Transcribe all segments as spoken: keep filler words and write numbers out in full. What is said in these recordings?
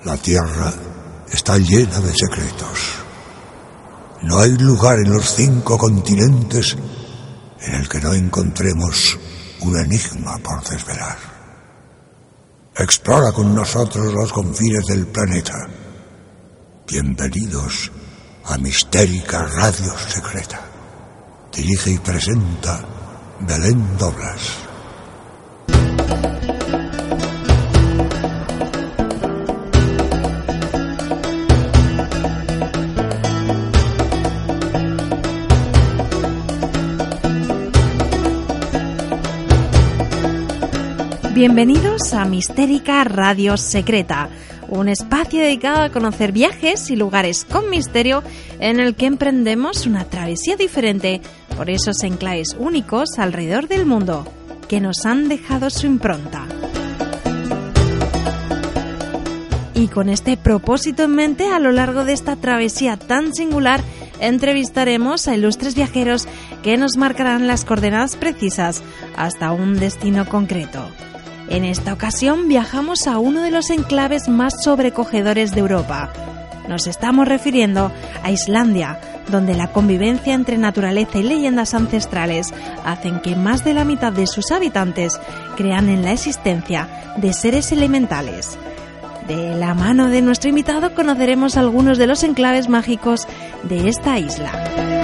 La Tierra está llena de secretos. No hay lugar en los cinco continentes en el que no encontremos un enigma por desvelar. Explora con nosotros los confines del planeta. Bienvenidos a Mistérica Radio Secreta. Dirige y presenta Belén Doblas. Bienvenidos a Mistérica Radio Secreta, un espacio dedicado a conocer viajes y lugares con misterio en el que emprendemos una travesía diferente por esos enclaves únicos alrededor del mundo que nos han dejado su impronta. Y con este propósito en mente, a lo largo de esta travesía tan singular, entrevistaremos a ilustres viajeros que nos marcarán las coordenadas precisas hasta un destino concreto. En esta ocasión viajamos a uno de los enclaves más sobrecogedores de Europa. Nos estamos refiriendo a Islandia, donde la convivencia entre naturaleza y leyendas ancestrales hacen que más de la mitad de sus habitantes crean en la existencia de seres elementales. De la mano de nuestro invitado conoceremos algunos de los enclaves mágicos de esta isla.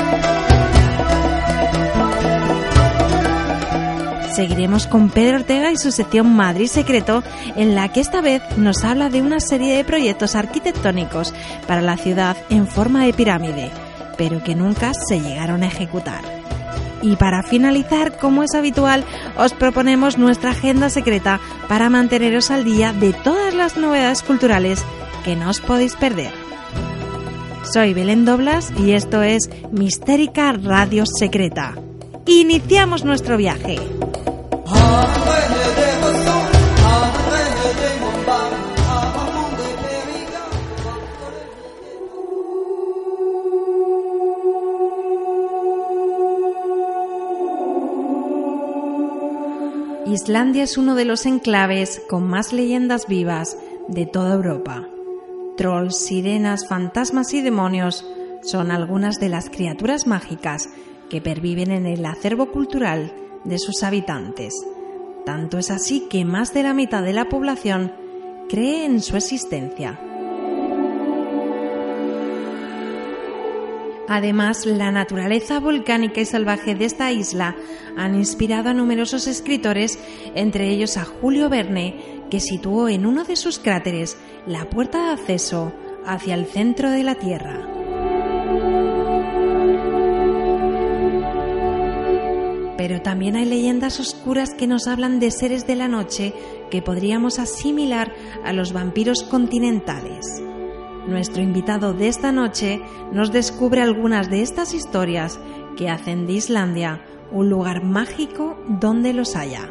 Seguiremos con Pedro Ortega y su sección Madrid Secreto, en la que esta vez nos habla de una serie de proyectos arquitectónicos para la ciudad en forma de pirámide, pero que nunca se llegaron a ejecutar. Y para finalizar, como es habitual, os proponemos nuestra agenda secreta para manteneros al día de todas las novedades culturales que no os podéis perder. Soy Belén Doblas y esto es Mistérica Radio Secreta. ¡Iniciamos nuestro viaje! Islandia es uno de los enclaves con más leyendas vivas de toda Europa. Trolls, sirenas, fantasmas y demonios son algunas de las criaturas mágicas que perviven en el acervo cultural de sus habitantes. Tanto es así que más de la mitad de la población cree en su existencia. Además, la naturaleza volcánica y salvaje de esta isla han inspirado a numerosos escritores, entre ellos a Julio Verne, que situó en uno de sus cráteres la puerta de acceso hacia el centro de la Tierra. Pero también hay leyendas oscuras que nos hablan de seres de la noche que podríamos asimilar a los vampiros continentales. Nuestro invitado de esta noche nos descubre algunas de estas historias que hacen de Islandia un lugar mágico donde los haya.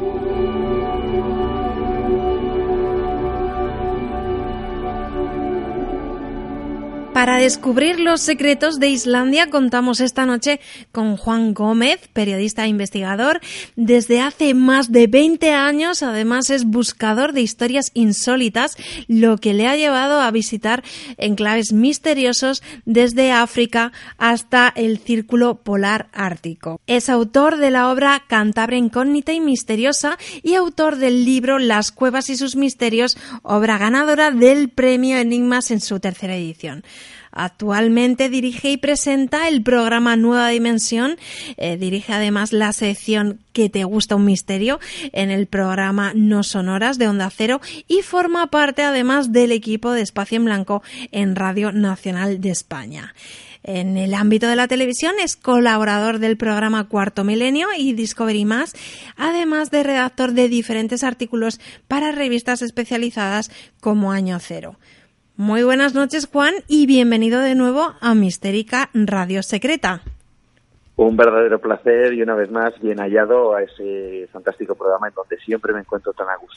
Para descubrir los secretos de Islandia contamos esta noche con Juan Gómez, periodista e investigador. Desde hace más de veinte años, además, es buscador de historias insólitas, lo que le ha llevado a visitar enclaves misteriosos desde África hasta el Círculo Polar Ártico. Es autor de la obra Cantabria Incógnita y Misteriosa y autor del libro Las Cuevas y sus Misterios, obra ganadora del Premio Enigmas en su tercera edición. Actualmente dirige y presenta el programa Nueva Dimensión, eh, dirige además la sección ¿Que te gusta un misterio? En el programa No Sonoras de Onda Cero y forma parte además del equipo de Espacio en Blanco en Radio Nacional de España. En el ámbito de la televisión es colaborador del programa Cuarto Milenio y Discovery Más, además de redactor de diferentes artículos para revistas especializadas como Año Cero. Muy buenas noches, Juan, y bienvenido de nuevo a Mistérica Radio Secreta. Un verdadero placer y una vez más bien hallado a ese fantástico programa en donde siempre me encuentro tan a gusto.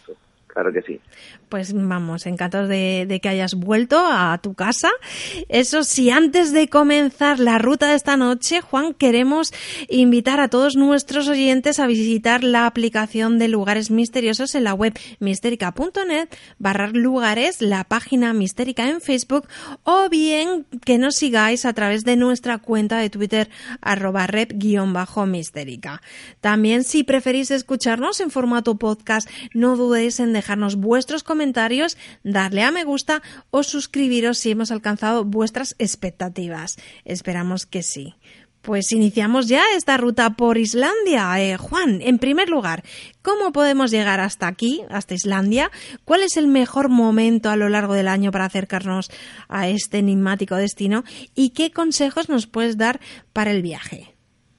Claro que sí. Pues vamos, encantados de, de que hayas vuelto a tu casa. Eso sí, antes de comenzar la ruta de esta noche, Juan, queremos invitar a todos nuestros oyentes a visitar la aplicación de Lugares Misteriosos en la web mistérica punto net barra lugares, la página Mistérica en Facebook, o bien que nos sigáis a través de nuestra cuenta de Twitter, arroba rep-mistérica. También, si preferís escucharnos en formato podcast, no dudéis en dejarnos vuestros comentarios, darle a me gusta o suscribiros si hemos alcanzado vuestras expectativas. Esperamos que sí. Pues iniciamos ya esta ruta por Islandia. Eh, Juan, en primer lugar, ¿cómo podemos llegar hasta aquí, hasta Islandia? ¿Cuál es el mejor momento a lo largo del año para acercarnos a este enigmático destino? ¿Y qué consejos nos puedes dar para el viaje?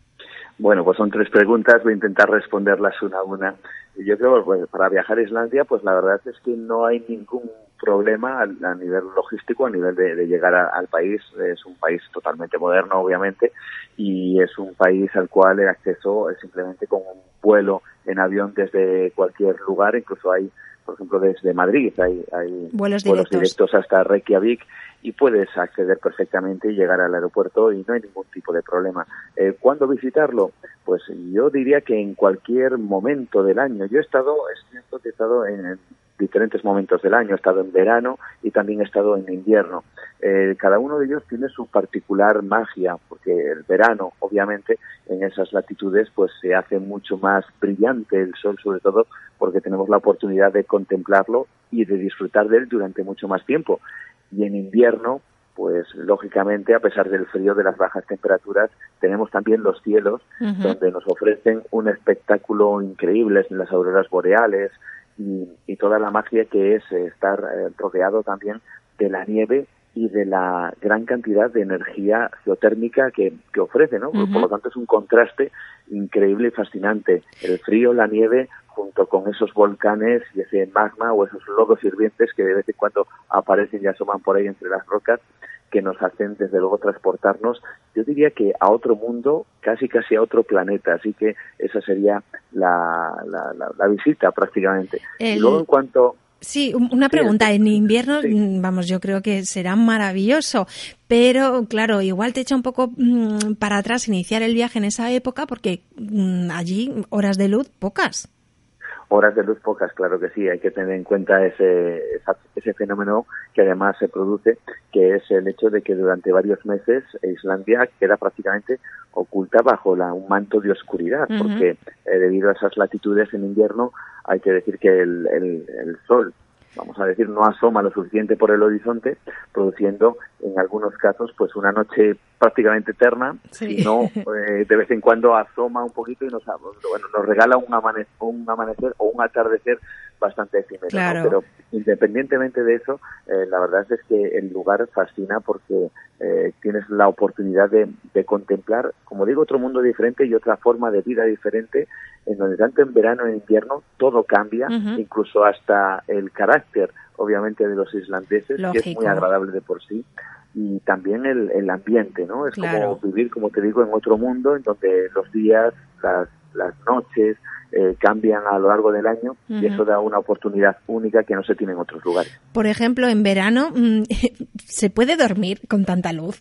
Bueno, pues son tres preguntas, voy a intentar responderlas una a una. Yo creo que para viajar a Islandia, pues la verdad es que no hay ningún problema a, a nivel logístico, a nivel de, de llegar a, al país. Es un país totalmente moderno, obviamente, y es un país al cual el acceso es simplemente con un vuelo en avión desde cualquier lugar. Incluso hay, por ejemplo, desde Madrid, hay, hay vuelos, vuelos directos. directos hasta Reykjavik, y puedes acceder perfectamente y llegar al aeropuerto y no hay ningún tipo de problema. Eh, ¿Cuándo visitarlo? Pues yo diría que en cualquier momento del año. Yo he estado, es cierto que he estado en diferentes momentos del año, he estado en verano y también he estado en invierno. Eh, cada uno de ellos tiene su particular magia, porque el verano, obviamente, en esas latitudes, pues se hace mucho más brillante el sol, sobre todo porque tenemos la oportunidad de contemplarlo y de disfrutar de él durante mucho más tiempo. Y en invierno, pues lógicamente, a pesar del frío, de las bajas temperaturas, tenemos también los cielos, uh-huh. donde nos ofrecen un espectáculo increíble en las auroras boreales y, y toda la magia que es estar eh, rodeado también de la nieve y de la gran cantidad de energía geotérmica que, que ofrece, ¿no? Uh-huh. Por lo tanto, es un contraste increíble y fascinante. El frío, la nieve, junto con esos volcanes y ese magma o esos lodos hirvientes que de vez en cuando aparecen y asoman por ahí entre las rocas, que nos hacen desde luego transportarnos, yo diría que a otro mundo, casi casi a otro planeta. Así que esa sería la, la, la, la visita prácticamente. El... Y luego en cuanto... Sí, una pregunta. Sí, en invierno, sí. vamos, yo creo que será maravilloso, pero claro, igual te echa un poco mmm, para atrás iniciar el viaje en esa época, porque mmm, allí horas de luz pocas. Horas de luz pocas, claro que sí. Hay que tener en cuenta ese, ese fenómeno que además se produce, que es el hecho de que durante varios meses Islandia queda prácticamente oculta bajo la, un manto de oscuridad, uh-huh. porque eh, debido a esas latitudes en invierno hay que decir que el, el, el sol, vamos a decir, no asoma lo suficiente por el horizonte, produciendo en algunos casos pues una noche prácticamente eterna, sí. sino eh, de vez en cuando asoma un poquito y nos, bueno, nos regala un amanecer, un amanecer o un atardecer bastante efímero. Claro. ¿no? Pero independientemente de eso, eh, la verdad es que el lugar fascina porque eh, tienes la oportunidad de, de contemplar, como digo, otro mundo diferente y otra forma de vida diferente, en donde tanto en verano e invierno todo cambia, uh-huh. incluso hasta el carácter, obviamente, de los islandeses, Lógico. que es muy agradable de por sí, y también el, el ambiente, ¿no? Es claro. como vivir, como te digo, en otro mundo, en donde los días, las, las noches eh, cambian a lo largo del año, uh-huh. y eso da una oportunidad única que no se tiene en otros lugares. Por ejemplo, en verano, ¿se puede dormir con tanta luz?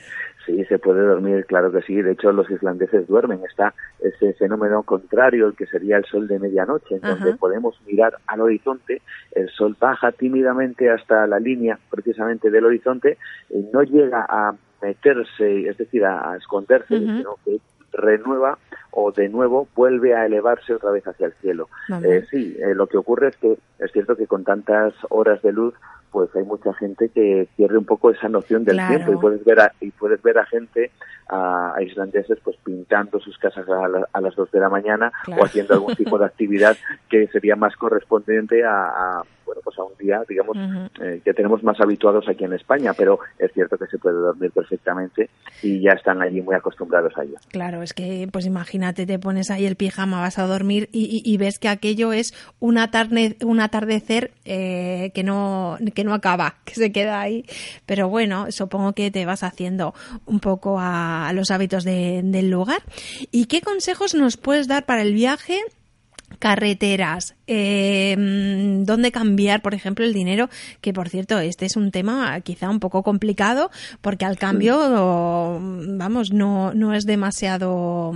Sí, se puede dormir, claro que sí. De hecho, los islandeses duermen. Está ese fenómeno contrario, el que sería el sol de medianoche, en Ajá. donde podemos mirar al horizonte. El sol baja tímidamente hasta la línea, precisamente, del horizonte, y no llega a meterse, es decir, a, a esconderse, uh-huh. sino que renueva o de nuevo vuelve a elevarse otra vez hacia el cielo. Eh, sí, eh, lo que ocurre es que es cierto que con tantas horas de luz, pues hay mucha gente que pierde un poco esa noción del claro. tiempo y puedes ver a, y puedes ver a gente, a, a islandeses, pues pintando sus casas a, la, a las dos de la mañana claro. o haciendo algún tipo de actividad que sería más correspondiente a, a bueno, pues a un día, digamos, uh-huh. eh, que tenemos más habituados aquí en España, pero es cierto que se puede dormir perfectamente y ya están allí muy acostumbrados a ello. Claro, es que, pues imagínate, te pones ahí el pijama, vas a dormir y, y, y ves que aquello es un, atarde, un atardecer eh, que no que no acaba, que se queda ahí. Pero bueno, supongo que te vas haciendo un poco a, a los hábitos de, del lugar. ¿Y qué consejos nos puedes dar para el viaje carreteras, eh, dónde cambiar, por ejemplo, el dinero, que por cierto, este es un tema quizá un poco complicado, porque al cambio, sí. vamos, no, no es demasiado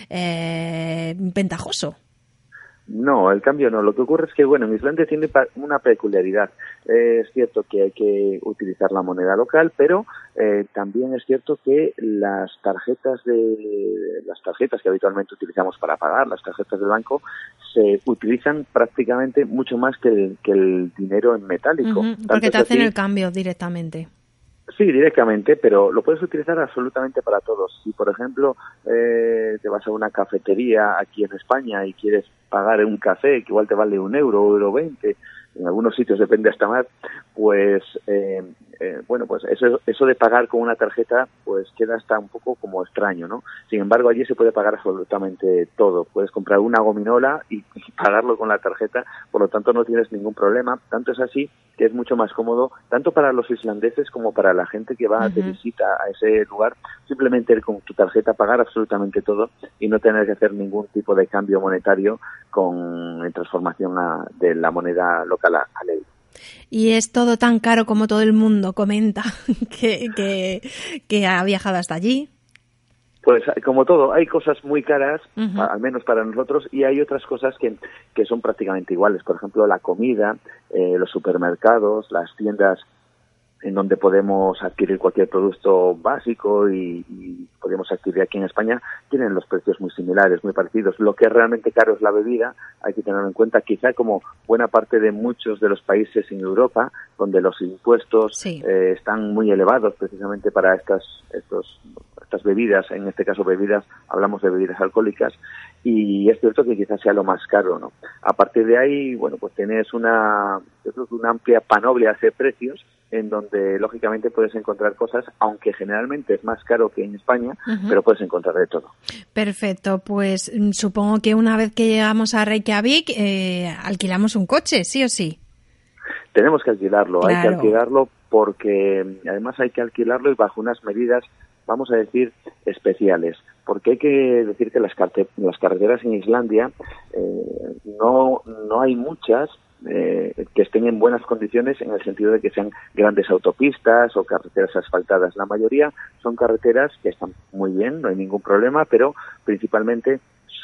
eh, ventajoso. No, el cambio no. Lo que ocurre es que, bueno, en Islandia tiene una peculiaridad. Eh, es cierto que hay que utilizar la moneda local, pero eh, también es cierto que las tarjetas de las tarjetas que habitualmente utilizamos para pagar, las tarjetas del banco, se utilizan prácticamente mucho más que el, que el dinero en metálico. Uh-huh, porque te hacen así, el cambio directamente. Sí, directamente, pero lo puedes utilizar absolutamente para todos. Si, por ejemplo, eh, te vas a una cafetería aquí en España y quieres pagar un café que igual te vale un euro o euro veinte, en algunos sitios depende hasta más, pues eh, eh, bueno, pues eso eso de pagar con una tarjeta pues queda hasta un poco como extraño, ¿no? Sin embargo, allí se puede pagar absolutamente todo. Puedes comprar una gominola y, y pagarlo con la tarjeta, por lo tanto no tienes ningún problema. Tanto es así que es mucho más cómodo, tanto para los islandeses como para la gente que va uh-huh. de visita a ese lugar, simplemente ir con tu tarjeta, pagar absolutamente todo y no tener que hacer ningún tipo de cambio monetario con en transformación a, de la moneda local a, al euro. Y es todo tan caro como todo el mundo comenta que, que, que ha viajado hasta allí. Pues como todo, hay cosas muy caras, uh-huh. al menos para nosotros, y hay otras cosas que, que son prácticamente iguales. Por ejemplo, la comida, eh, los supermercados, las tiendas en donde podemos adquirir cualquier producto básico y, y podemos adquirir aquí en España, tienen los precios muy similares, muy parecidos. Lo que es realmente caro es la bebida, hay que tenerlo en cuenta, quizá como buena parte de muchos de los países en Europa, donde los impuestos sí. eh, están muy elevados precisamente para estas, estos, estas bebidas, en este caso bebidas, hablamos de bebidas alcohólicas, y es cierto que quizás sea lo más caro, ¿no? A partir de ahí, bueno, pues tienes una, yo creo que una amplia panoplia de precios, en donde lógicamente puedes encontrar cosas, aunque generalmente es más caro que en España, uh-huh. pero puedes encontrar de todo. Perfecto, pues supongo que una vez que llegamos a Reykjavik, eh, alquilamos un coche, ¿sí o sí? Tenemos que alquilarlo, claro. hay que alquilarlo porque además hay que alquilarlo y bajo unas medidas, vamos a decir, especiales. Porque hay que decir que las, carte- las carreteras en Islandia eh, no, no hay muchas Eh, que estén en buenas condiciones en el sentido de que sean grandes autopistas o carreteras asfaltadas. La mayoría son carreteras que están muy bien, no hay ningún problema, pero principalmente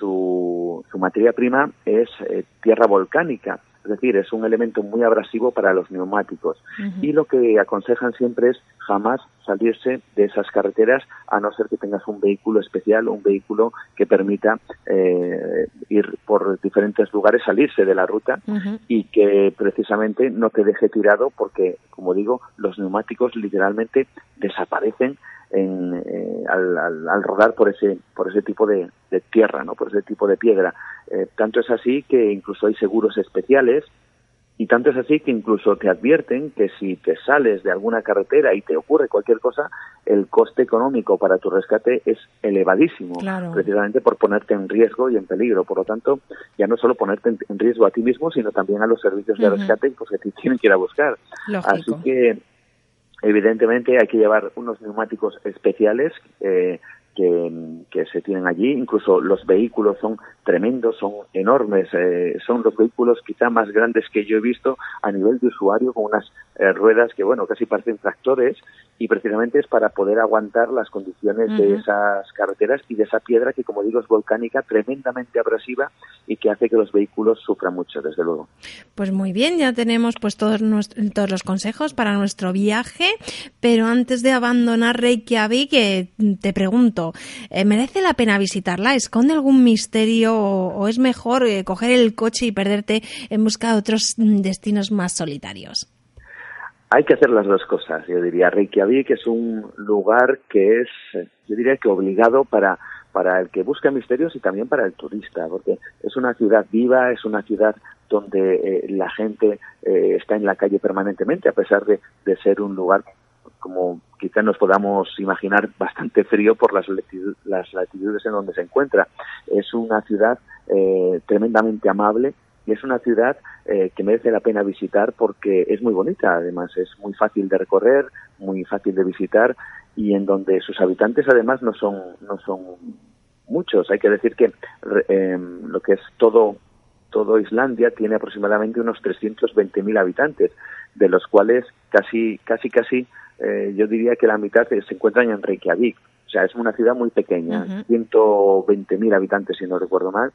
su, su materia prima es eh, tierra volcánica, es decir, es un elemento muy abrasivo para los neumáticos. Uh-huh. Y lo que aconsejan siempre es jamás salirse de esas carreteras a no ser que tengas un vehículo especial, un vehículo que permita eh, ir por diferentes lugares, salirse de la ruta uh-huh. y que precisamente no te deje tirado porque, como digo, los neumáticos literalmente desaparecen en, eh, al, al, al rodar por ese por ese tipo de, de tierra, ¿no? Por ese tipo de piedra. Eh, tanto es así que incluso hay seguros especiales. Y tanto es así que incluso te advierten que si te sales de alguna carretera y te ocurre cualquier cosa, el coste económico para tu rescate es elevadísimo, claro. precisamente por ponerte en riesgo y en peligro. Por lo tanto, ya no solo ponerte en riesgo a ti mismo, sino también a los servicios de uh-huh. rescate pues, que te tienen que ir a buscar. Lógico. Así que, evidentemente, hay que llevar unos neumáticos especiales eh, que, que se tienen allí. Incluso los vehículos son tremendos, son enormes, eh, son los vehículos quizá más grandes que yo he visto a nivel de usuario, con unas eh, ruedas que, bueno, casi parecen tractores, y precisamente es para poder aguantar las condiciones uh-huh. de esas carreteras y de esa piedra que, como digo, es volcánica, tremendamente abrasiva y que hace que los vehículos sufran mucho, desde luego. Pues muy bien, ya tenemos pues todos, nuestro, todos los consejos para nuestro viaje, pero antes de abandonar Reykjavik, eh, te pregunto, eh, ¿merece la pena visitarla? ¿Esconde algún misterio o, o es mejor eh, coger el coche y perderte en busca de otros destinos más solitarios? Hay que hacer las dos cosas, yo diría. Reykjavik es un lugar que es, yo diría que obligado para, para el que busca misterios y también para el turista, porque es una ciudad viva, es una ciudad donde eh, la gente eh, está en la calle permanentemente, a pesar de, de ser un lugar, como quizá nos podamos imaginar, bastante frío por las, latitud- las latitudes en donde se encuentra. Es una ciudad eh, tremendamente amable, y es una ciudad eh, que merece la pena visitar porque es muy bonita, además es muy fácil de recorrer, muy fácil de visitar, y en donde sus habitantes además no son no son muchos. Hay que decir que eh, lo que es todo todo Islandia tiene aproximadamente unos trescientos veinte mil habitantes, de los cuales casi, casi, casi, eh, yo diría que la mitad se encuentran en Reykjavik. O sea, es una ciudad muy pequeña, uh-huh. ciento veinte mil habitantes, si no recuerdo mal,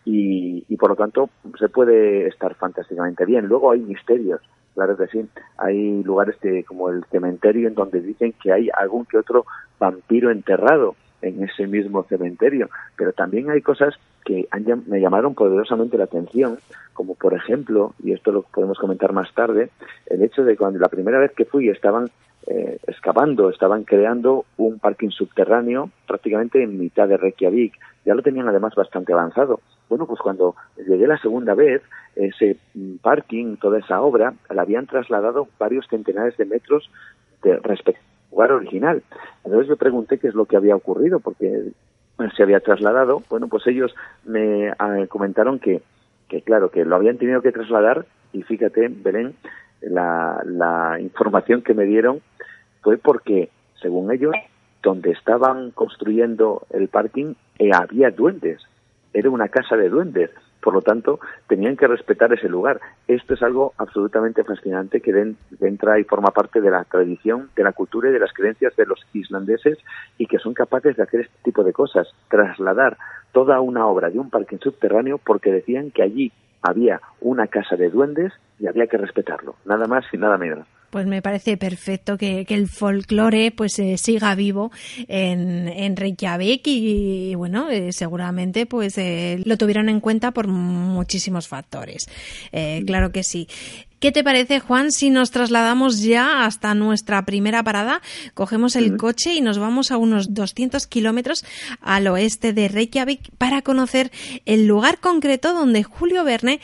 y, y por lo tanto se puede estar fantásticamente bien. Luego hay misterios, claro que sí. Hay lugares que, como el cementerio, en donde dicen que hay algún que otro vampiro enterrado en ese mismo cementerio, pero también hay cosas que han, me llamaron poderosamente la atención, como por ejemplo, y esto lo podemos comentar más tarde, el hecho de cuando la primera vez que fui estaban eh, excavando, estaban creando un parking subterráneo prácticamente en mitad de Reykjavik. Ya lo tenían además bastante avanzado. Bueno, pues cuando llegué la segunda vez, ese parking, toda esa obra, la habían trasladado varios centenares de metros de respecto al lugar original. Entonces yo pregunté qué es lo que había ocurrido, porque se había trasladado. Bueno, pues ellos me eh, comentaron que, que, claro, que lo habían tenido que trasladar, y fíjate, Belén, la, la información que me dieron fue porque, según ellos, donde estaban construyendo el parking eh, había duendes. Era una casa de duendes. Por lo tanto, tenían que respetar ese lugar. Esto es algo absolutamente fascinante que de, de entra y forma parte de la tradición, de la cultura y de las creencias de los islandeses, y que son capaces de hacer este tipo de cosas, trasladar toda una obra de un parque subterráneo porque decían que allí había una casa de duendes y había que respetarlo, nada más y nada menos. Pues me parece perfecto que, que el folclore pues eh, siga vivo en, en Reykjavik y, y bueno, eh, seguramente pues eh, lo tuvieron en cuenta por muchísimos factores. Eh, claro que sí. ¿Qué te parece, Juan, si nos trasladamos ya hasta nuestra primera parada? Cogemos el coche y nos vamos a unos doscientos kilómetros al oeste de Reykjavik para conocer el lugar concreto donde Julio Verne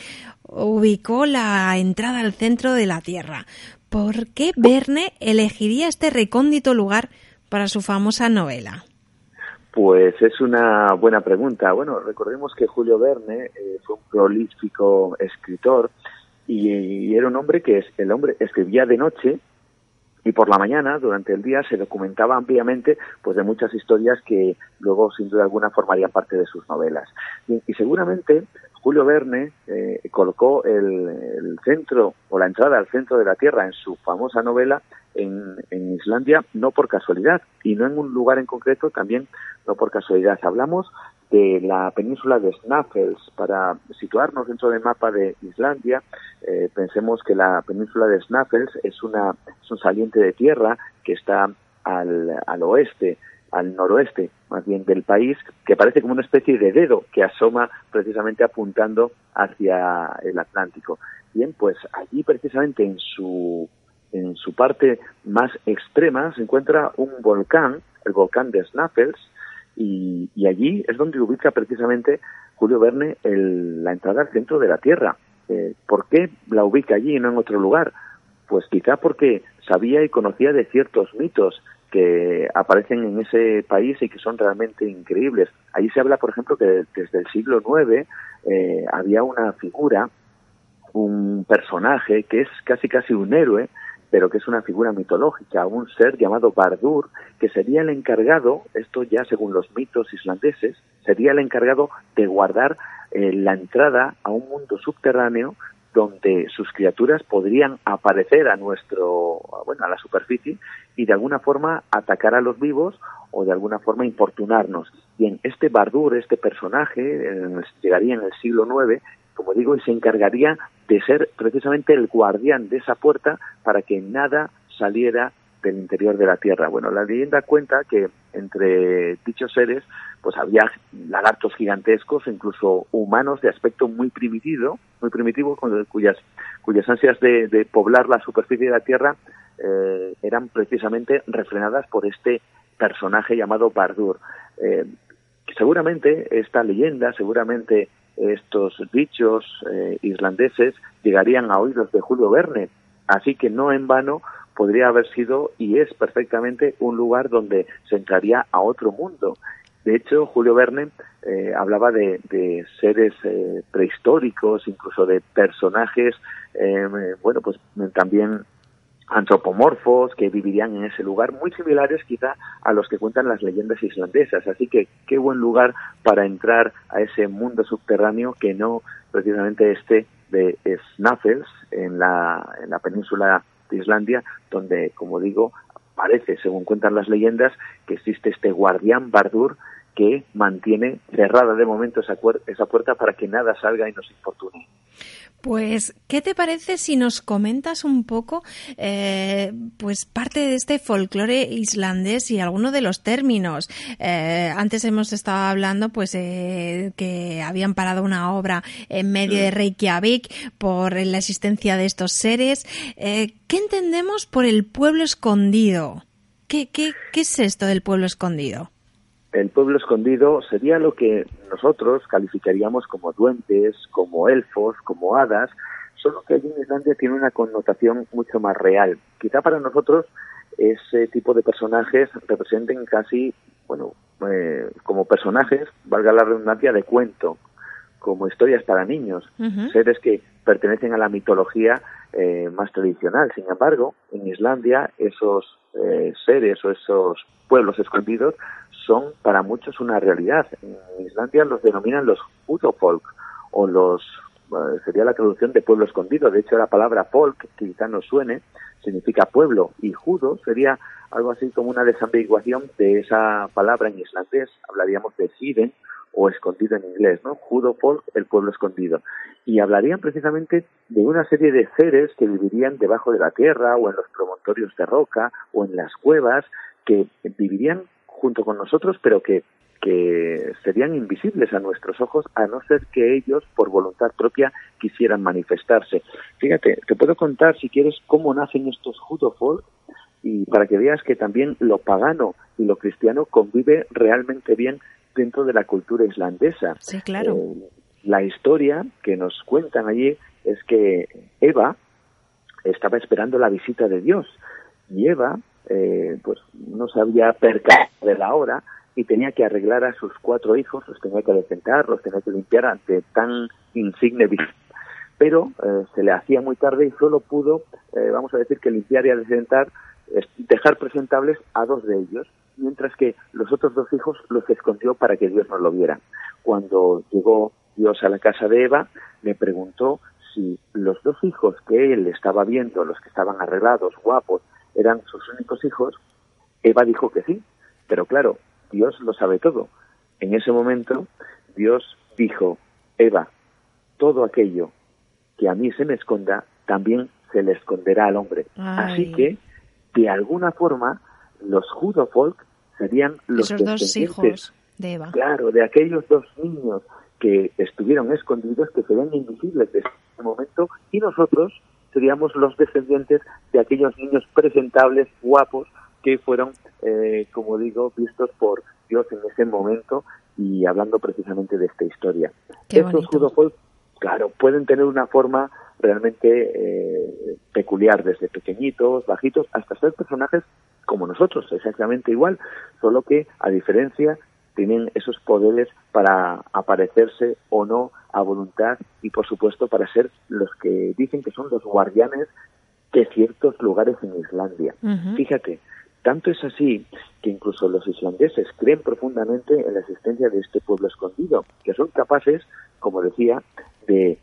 ubicó la entrada al centro de la Tierra. ¿Por qué Verne elegiría este recóndito lugar para su famosa novela? Pues es una buena pregunta. Bueno, recordemos que Julio Verne eh, fue un prolífico escritor y, y era un hombre que es, el hombre escribía de noche y por la mañana, durante el día, se documentaba ampliamente pues de muchas historias que luego, sin duda alguna, formarían parte de sus novelas. Y, y seguramente Julio Verne eh, colocó el, el centro o la entrada al centro de la Tierra en su famosa novela en, en Islandia, no por casualidad, y no en un lugar en concreto, también no por casualidad. Hablamos de la península de Snaffels. Para situarnos dentro del mapa de Islandia, eh, pensemos que la península de Snaffels es, una, es un saliente de tierra que está al, al oeste, al noroeste más bien del país, que parece como una especie de dedo que asoma precisamente apuntando hacia el Atlántico. Bien, pues allí precisamente en su en su parte más extrema se encuentra un volcán, el volcán de Snaffels, y, y allí es donde ubica precisamente Julio Verne el, la entrada al centro de la Tierra. Eh, ¿Por qué la ubica allí y no en otro lugar? Pues quizá porque sabía y conocía de ciertos mitos que aparecen en ese país y que son realmente increíbles. Allí se habla, por ejemplo, que desde el siglo nueve eh, había una figura, un personaje que es casi casi un héroe, pero que es una figura mitológica, un ser llamado Bardur, que sería el encargado, esto ya según los mitos islandeses, sería el encargado de guardar eh, la entrada a un mundo subterráneo donde sus criaturas podrían aparecer a nuestro, bueno, a la superficie y de alguna forma atacar a los vivos o de alguna forma importunarnos. Bien, este Bardur, este personaje, eh, llegaría en el siglo nueve, como digo, y se encargaría de ser precisamente el guardián de esa puerta para que nada saliera del interior de la Tierra. Bueno, la leyenda cuenta que entre dichos seres pues había lagartos gigantescos, incluso humanos de aspecto muy primitivo, muy primitivo, cuyas cuyas ansias de, de poblar la superficie de la Tierra eh, eran precisamente refrenadas por este personaje llamado Bardur. Eh, seguramente esta leyenda, seguramente estos dichos eh, islandeses llegarían a oídos de Julio Verne, así que no en vano podría haber sido y es perfectamente un lugar donde se entraría a otro mundo. De hecho, Julio Verne eh, hablaba de, de seres eh, prehistóricos, incluso de personajes, eh, bueno, pues también antropomorfos que vivirían en ese lugar, muy similares quizá a los que cuentan las leyendas islandesas. Así que qué buen lugar para entrar a ese mundo subterráneo que no precisamente este de Snaffels en la, en la península de Islandia, donde, como digo, parece, según cuentan las leyendas, que existe este guardián Bardur que mantiene cerrada de momento esa, esa puerta para que nada salga y nos infortune. Pues, ¿qué te parece si nos comentas un poco eh, pues parte de este folclore islandés y alguno de los términos? Eh, antes hemos estado hablando pues eh, que habían parado una obra en medio de Reykjavik por la existencia de estos seres. Eh, ¿Qué entendemos por el pueblo escondido? ¿Qué, qué, qué es esto del pueblo escondido? El pueblo escondido sería lo que nosotros calificaríamos como duendes, como elfos, como hadas, solo que allí en Islandia tiene una connotación mucho más real. Quizá para nosotros ese tipo de personajes representen casi, bueno, eh, como personajes, valga la redundancia, de cuento, como historias para niños, uh-huh. seres que pertenecen a la mitología eh, más tradicional. Sin embargo, en Islandia esos eh, seres o esos pueblos escondidos son para muchos una realidad. En Islandia los denominan los Hudofolk, o los eh, sería la traducción de pueblo escondido. De hecho, la palabra folk, que quizá nos suene, significa pueblo, y Hudo sería algo así como una desambiguación de esa palabra en islandés. Hablaríamos de hidden o escondido en inglés, ¿no? Hudofolk, el pueblo escondido. Y hablarían precisamente de una serie de seres que vivirían debajo de la tierra o en los promontorios de roca o en las cuevas, que vivirían junto con nosotros, pero que, que serían invisibles a nuestros ojos, a no ser que ellos, por voluntad propia, quisieran manifestarse. Fíjate, te puedo contar, si quieres, cómo nacen estos Hudofolk, y para que veas que también lo pagano y lo cristiano convive realmente bien dentro de la cultura islandesa. Sí, claro. Eh, la historia que nos cuentan allí es que Eva estaba esperando la visita de Dios, y Eva Eh, pues no se había percatado de la hora y tenía que arreglar a sus cuatro hijos, los tenía que decentar, los tenía que limpiar ante tan insigne visita. Pero eh, se le hacía muy tarde y solo pudo, eh, vamos a decir que limpiar y decentar, eh, dejar presentables a dos de ellos, mientras que los otros dos hijos los escondió para que Dios no lo viera. Cuando llegó Dios a la casa de Eva, le preguntó si los dos hijos que él estaba viendo, los que estaban arreglados, guapos, eran sus únicos hijos. Eva dijo que sí, pero claro, Dios lo sabe todo. En ese momento, Dios dijo: Eva, todo aquello que a mí se me esconda, también se le esconderá al hombre. Ay. Así que, de alguna forma, los Hudofolk serían los esos dos hijos de Eva. Claro, de aquellos dos niños que estuvieron escondidos, que serían invisibles desde ese momento, y nosotros seríamos los descendientes de aquellos niños presentables, guapos, que fueron, eh, como digo, vistos por Dios en ese momento, y hablando precisamente de esta historia. Qué Estos bonito. Hudofolk, claro, pueden tener una forma realmente eh, peculiar, desde pequeñitos, bajitos, hasta ser personajes como nosotros, exactamente igual, solo que, a diferencia, tienen esos poderes para aparecerse o no a voluntad, y por supuesto para ser los que dicen que son los guardianes de ciertos lugares en Islandia. Uh-huh. Fíjate, tanto es así que incluso los islandeses creen profundamente en la existencia de este pueblo escondido, que son capaces, como decía, de,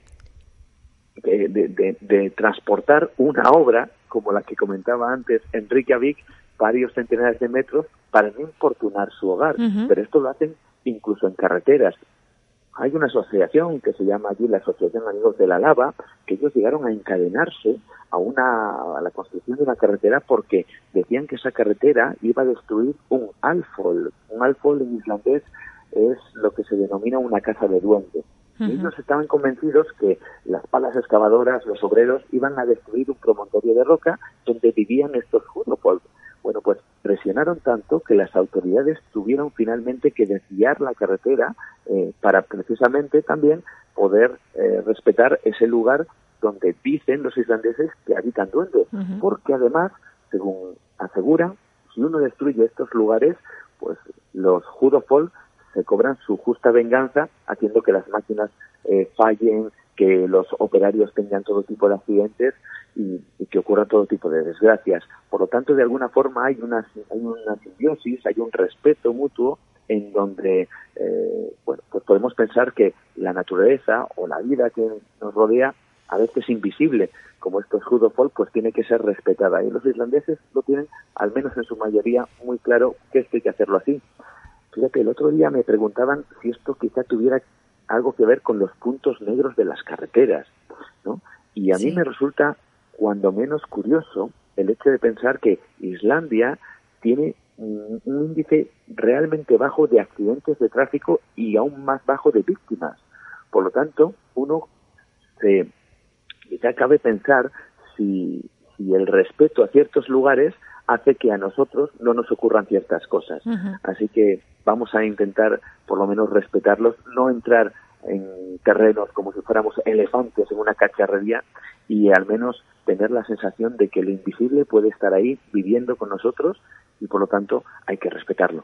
de, de, de, de transportar una obra como la que comentaba antes, en Reykjavik, varios centenares de metros para no importunar su hogar. Uh-huh. Pero esto lo hacen incluso en carreteras. Hay una asociación que se llama allí la Asociación Amigos de la Lava, que ellos llegaron a encadenarse a una a la construcción de una carretera porque decían que esa carretera iba a destruir un alfol. Un alfol en islandés es lo que se denomina una casa de duendes. Uh-huh. Y ellos estaban convencidos que las palas excavadoras, los obreros, iban a destruir un promontorio de roca donde vivían estos Hudofolk. Bueno, pues presionaron tanto que las autoridades tuvieron finalmente que desviar la carretera eh, para precisamente también poder eh, respetar ese lugar donde dicen los islandeses que habitan duendes. Uh-huh. Porque además, según aseguran, si uno destruye estos lugares, pues los Hudofolk se cobran su justa venganza haciendo que las máquinas eh, fallen, que los operarios tengan todo tipo de accidentes y, y que ocurra todo tipo de desgracias. Por lo tanto, de alguna forma hay una, hay una simbiosis, hay un respeto mutuo en donde eh, bueno, pues podemos pensar que la naturaleza o la vida que nos rodea, a veces invisible, como estos Hudofol, pues tiene que ser respetada. Y los islandeses lo tienen, al menos en su mayoría, muy claro que esto hay que hacerlo así. Fíjate, el otro día me preguntaban si esto quizá tuviera algo que ver con los puntos negros de las carreteras, ¿no? Y a sí. mí me resulta cuando menos curioso el hecho de pensar que Islandia tiene un índice realmente bajo de accidentes de tráfico y aún más bajo de víctimas. Por lo tanto, uno se quizá cabe pensar si, si el respeto a ciertos lugares hace que a nosotros no nos ocurran ciertas cosas. Uh-huh. Así que vamos a intentar por lo menos respetarlos, no entrar en terrenos como si fuéramos elefantes en una cacharrería y al menos tener la sensación de que lo invisible puede estar ahí viviendo con nosotros y por lo tanto hay que respetarlo.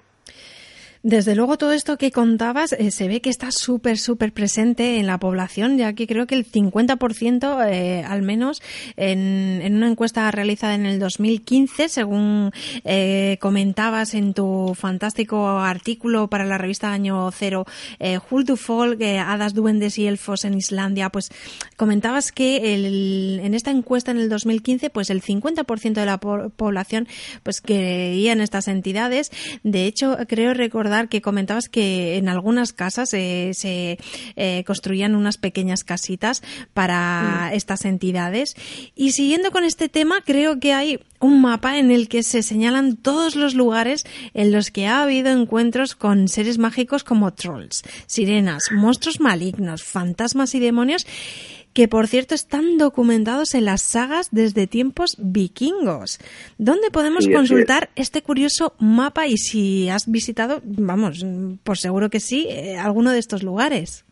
Desde luego todo esto que contabas eh, se ve que está súper, súper presente en la población, ya que creo que el cincuenta por ciento, eh, al menos, en, en una encuesta realizada en el dos mil quince, según eh, comentabas en tu fantástico artículo para la revista Año Cero, eh, Huldufólk, eh, Hadas, Duendes y Elfos en Islandia, pues comentabas que el, en esta encuesta en el dos mil quince, pues el cincuenta por ciento de la po- población pues creía en estas entidades. De hecho, creo recordar que comentabas que en algunas casas eh, se eh, construían unas pequeñas casitas para mm. estas entidades. Y siguiendo con este tema, creo que hay un mapa en el que se señalan todos los lugares en los que ha habido encuentros con seres mágicos como trolls, sirenas, monstruos malignos, fantasmas y demonios, que por cierto están documentados en las sagas desde tiempos vikingos. ¿Dónde podemos sí, consultar sí. este curioso mapa? Y si has visitado, vamos, por seguro que sí, eh, alguno de estos lugares.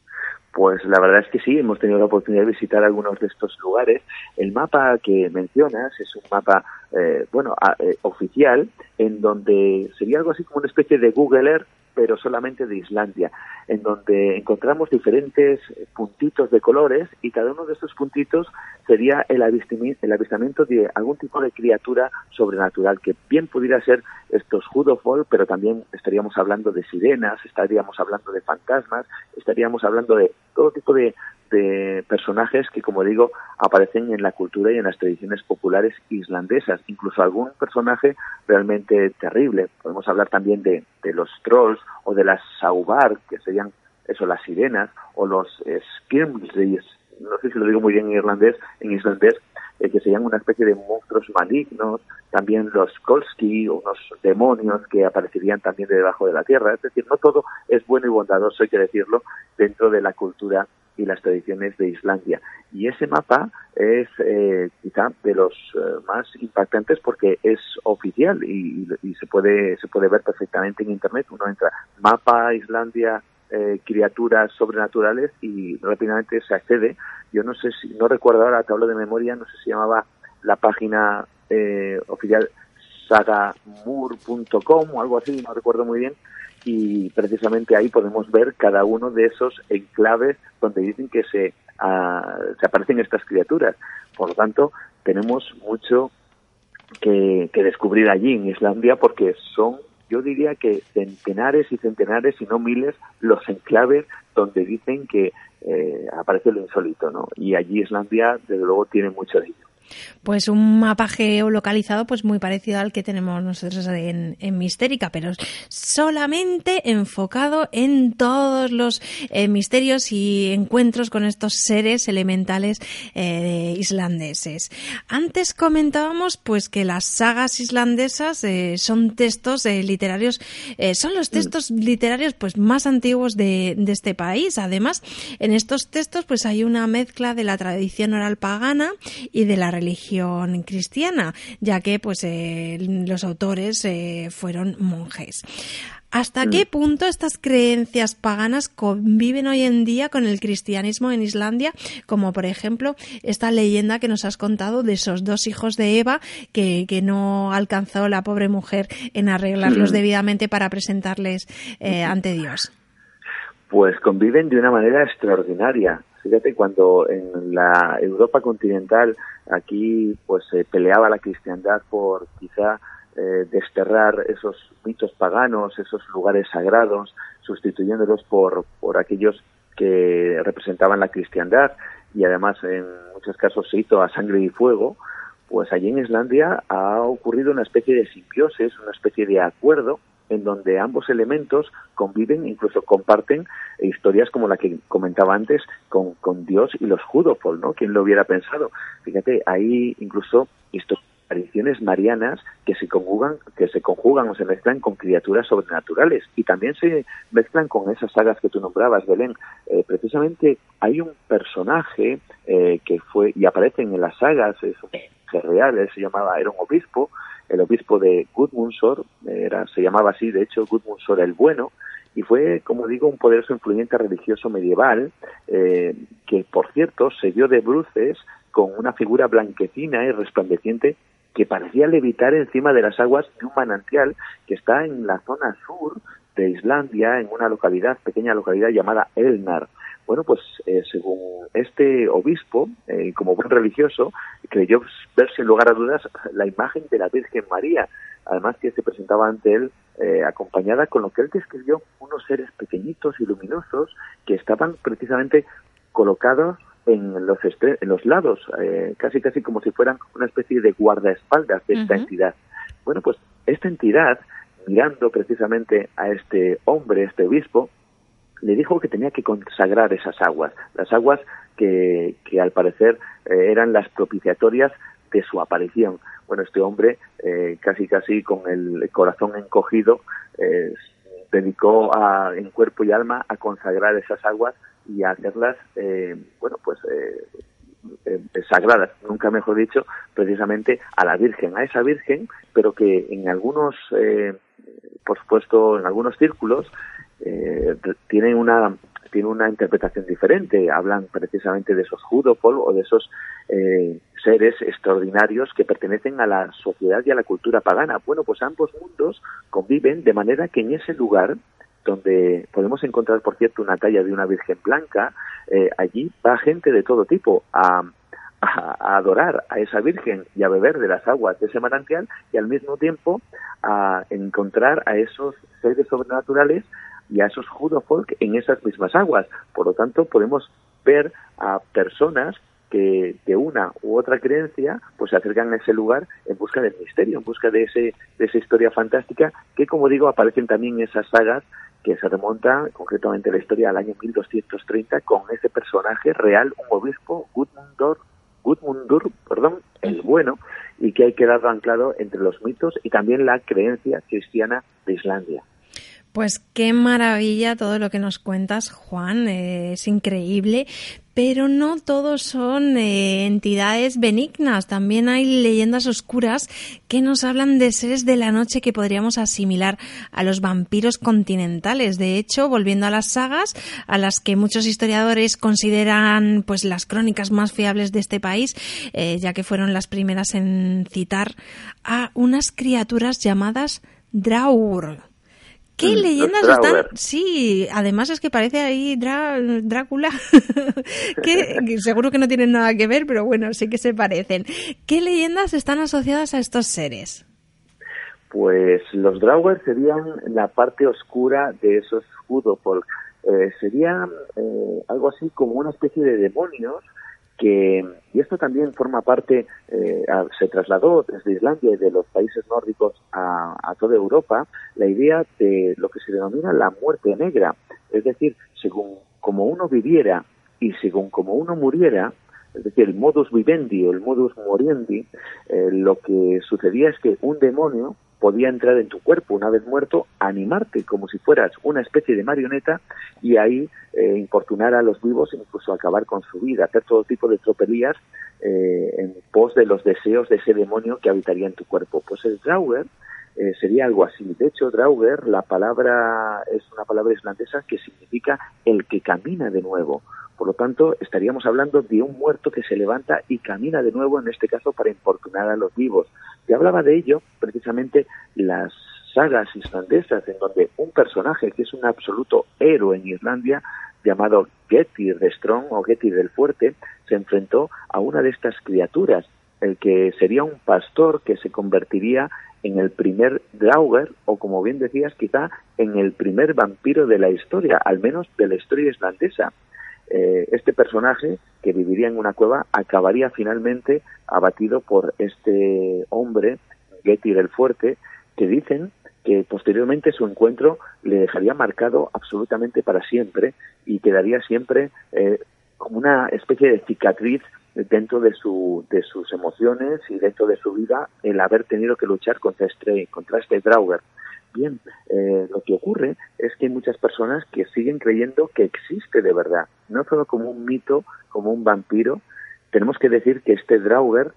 Pues la verdad es que sí, hemos tenido la oportunidad de visitar algunos de estos lugares. El mapa que mencionas es un mapa, eh, bueno, a, eh, oficial, en donde sería algo así como una especie de Google Earth, pero solamente de Islandia, en donde encontramos diferentes puntitos de colores y cada uno de estos puntitos sería el avistamiento, el avistamiento de algún tipo de criatura sobrenatural, que bien pudiera ser estos Hudofol, pero también estaríamos hablando de sirenas, estaríamos hablando de fantasmas, estaríamos hablando de todo tipo de, de personajes que, como digo, aparecen en la cultura y en las tradiciones populares islandesas, incluso algún personaje realmente terrible. Podemos hablar también de, de los trolls o de las saubar, que serían eso, las sirenas, o los eh, skirmsris, no sé si lo digo muy bien en irlandés, en islandés, eh, que serían una especie de monstruos malignos, también los kolski, unos demonios que aparecerían también de debajo de la tierra. Es decir, no todo es bueno y bondadoso, hay que decirlo, dentro de la cultura y las tradiciones de Islandia. Y ese mapa es eh, quizá de los eh, más impactantes porque es oficial y, y, y se puede se puede ver perfectamente en internet. Uno entra mapa Islandia, eh, criaturas sobrenaturales y rápidamente se accede. Yo no sé si, no recuerdo ahora, te hablo de memoria, no sé si llamaba la página eh, oficial sagamur punto com o algo así, no recuerdo muy bien. Y precisamente ahí podemos ver cada uno de esos enclaves donde dicen que se, uh, se aparecen estas criaturas. Por lo tanto, tenemos mucho que, que descubrir allí en Islandia porque son, yo diría que centenares y centenares, si no miles, los enclaves donde dicen que eh, aparece lo insólito, ¿no? Y allí Islandia, desde luego, tiene mucho de ello. Pues un mapa geolocalizado pues muy parecido al que tenemos nosotros en, en Mistérica, pero solamente enfocado en todos los eh, misterios y encuentros con estos seres elementales eh, islandeses. Antes comentábamos pues que las sagas islandesas eh, son textos eh, literarios, eh, son los textos literarios pues más antiguos de, de este país. Además, en estos textos pues hay una mezcla de la tradición oral pagana y de la religión cristiana, ya que pues eh, los autores eh, fueron monjes. ¿Hasta mm. qué punto estas creencias paganas conviven hoy en día con el cristianismo en Islandia? Como por ejemplo esta leyenda que nos has contado de esos dos hijos de Eva que, que no alcanzó la pobre mujer en arreglarlos mm. debidamente para presentarles eh, ante Dios. Pues conviven de una manera extraordinaria. Fíjate, cuando en la Europa continental aquí pues se peleaba la cristiandad por quizá eh, desterrar esos mitos paganos, esos lugares sagrados, sustituyéndolos por, por aquellos que representaban la cristiandad, y además en muchos casos se hizo a sangre y fuego, pues allí en Islandia ha ocurrido una especie de simbiosis, una especie de acuerdo en donde ambos elementos conviven, incluso comparten historias como la que comentaba antes con, con Dios y los Judofol, ¿no? ¿Quién lo hubiera pensado? Fíjate, hay incluso apariciones marianas que se conjugan, que se conjugan o se mezclan con criaturas sobrenaturales, y también se mezclan con esas sagas que tú nombrabas, Belén. Eh, precisamente hay un personaje eh, que fue, y aparece en las sagas, es un personaje real, él se llamaba, era un obispo, el obispo de Gudmundsson, era, se llamaba así, de hecho, Gudmundsson el Bueno, y fue, como digo, un poderoso influyente religioso medieval, eh, que, por cierto, se dio de bruces con una figura blanquecina y resplandeciente que parecía levitar encima de las aguas de un manantial que está en la zona sur de Islandia, en una localidad, pequeña localidad llamada Elnar. Bueno, pues eh, según este obispo, eh, como buen religioso, creyó ver sin lugar a dudas la imagen de la Virgen María, además que se presentaba ante él eh, acompañada con lo que él describió, unos seres pequeñitos y luminosos que estaban precisamente colocados en los estre- en los lados, eh, casi casi como si fueran una especie de guardaespaldas de esta uh-huh. entidad. Bueno, pues esta entidad, mirando precisamente a este hombre, este obispo, le dijo que tenía que consagrar esas aguas, las aguas que, que al parecer eh, eran las propiciatorias de su aparición. Bueno, este hombre, eh, casi casi con el corazón encogido, eh, dedicó a, en cuerpo y alma a consagrar esas aguas y a hacerlas, eh, bueno, pues eh, eh, sagradas, nunca mejor dicho, precisamente a la Virgen, a esa Virgen, pero que en algunos, eh, por supuesto, en algunos círculos, Eh, tienen una tiene una interpretación diferente. Hablan precisamente de esos Judofol o de esos eh, seres extraordinarios que pertenecen a la sociedad y a la cultura pagana. Bueno, pues ambos mundos conviven de manera que en ese lugar donde podemos encontrar, por cierto, una talla de una Virgen blanca, eh, allí va gente de todo tipo a A, a adorar a esa Virgen y a beber de las aguas de ese manantial, y al mismo tiempo a encontrar a esos seres sobrenaturales y a esos Judofolk en esas mismas aguas. Por lo tanto, podemos ver a personas que de una u otra creencia pues se acercan a ese lugar en busca del misterio, en busca de ese de esa historia fantástica que, como digo, aparecen también en esas sagas que se remonta concretamente la historia al año mil doscientos treinta con ese personaje real, un obispo, Gudmundur Gudmundur, perdón, el Bueno, y que hay quedado anclado entre los mitos y también la creencia cristiana de Islandia. Pues qué maravilla todo lo que nos cuentas, Juan, eh, es increíble, pero no todos son eh, entidades benignas, también hay leyendas oscuras que nos hablan de seres de la noche que podríamos asimilar a los vampiros continentales. De hecho, volviendo a las sagas, a las que muchos historiadores consideran pues las crónicas más fiables de este país, eh, ya que fueron las primeras en citar a unas criaturas llamadas Draugr. ¿Qué mm, leyendas están? Sí, además es que parece ahí Drá, Drácula, que, que seguro que no tienen nada que ver, pero bueno, sí que se parecen. ¿Qué leyendas están asociadas a estos seres? Pues los Draugr serían la parte oscura de esos Judofol. Eh, serían eh, algo así como una especie de demonios que, y esto también forma parte, eh, a, se trasladó desde Islandia y de los países nórdicos a, a toda Europa, la idea de lo que se denomina la muerte negra, es decir, según como uno viviera y según como uno muriera, es decir, el modus vivendi o el modus moriendi, eh, lo que sucedía es que un demonio podía entrar en tu cuerpo una vez muerto, animarte como si fueras una especie de marioneta y ahí eh, importunar a los vivos e incluso acabar con su vida, hacer todo tipo de tropelías eh, en pos de los deseos de ese demonio que habitaría en tu cuerpo. Pues el Draugr eh, sería algo así. De hecho, Draugr, la palabra es una palabra islandesa que significa el que camina de nuevo. Por lo tanto, estaríamos hablando de un muerto que se levanta y camina de nuevo, en este caso para importunar a los vivos. Se hablaba de ello precisamente las sagas islandesas en donde un personaje que es un absoluto héroe en Islandia, llamado Getir the Strong o Getir el Fuerte, se enfrentó a una de estas criaturas, el que sería un pastor que se convertiría en el primer Draugr, o como bien decías, quizá en el primer vampiro de la historia, al menos de la historia islandesa. Eh, este personaje, que viviría en una cueva, acabaría finalmente abatido por este hombre, Getir el Fuerte, que dicen que posteriormente su encuentro le dejaría marcado absolutamente para siempre y quedaría siempre eh, como una especie de cicatriz dentro de su de sus emociones y dentro de su vida el haber tenido que luchar contra este contra este Draugr. Bien, eh, lo que ocurre es que hay muchas personas que siguen creyendo que existe de verdad, no solo como un mito, como un vampiro. Tenemos que decir que este Draugr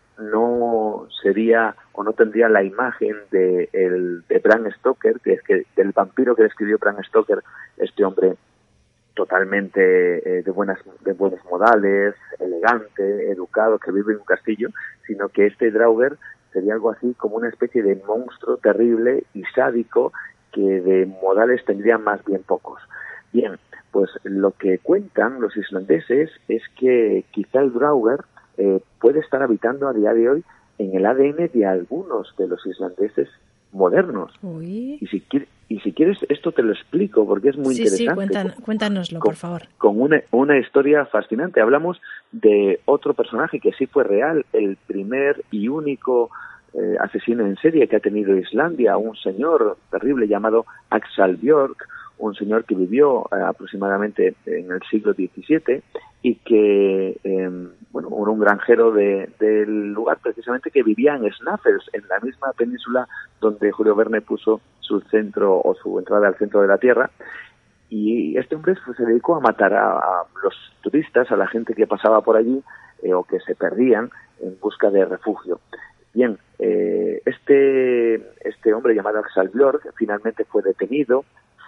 no sería o no tendría la imagen de, el, de Bram Stoker, que es que del vampiro que describió Bram Stoker, este hombre totalmente eh, de buenas de buenos modales, elegante, educado, que vive en un castillo, sino que este Draugr sería algo así como una especie de monstruo terrible y sádico que de modales tendría más bien pocos. Bien, pues lo que cuentan los islandeses es que quizá el Draugr eh, puede estar habitando a día de hoy en el A D N de algunos de los islandeses modernos. Uy. Y si quieres, y si quieres esto te lo explico porque es muy sí, interesante. Sí, cuentan, cuéntanoslo, con, por favor. Con una, una historia fascinante. Hablamos de otro personaje que sí fue real, el primer y único eh, asesino en serie que ha tenido Islandia, un señor terrible llamado Axel Björk, un señor que vivió eh, aproximadamente en el siglo diecisiete y que, eh, bueno, era un granjero de, del lugar precisamente, que vivía en Snaffels, en la misma península donde Julio Verne puso su centro o su entrada al centro de la Tierra. Y este hombre pues, se dedicó a matar a, a los turistas, a la gente que pasaba por allí eh, o que se perdían en busca de refugio. Bien, eh, este, este hombre llamado Axel Björk finalmente fue detenido,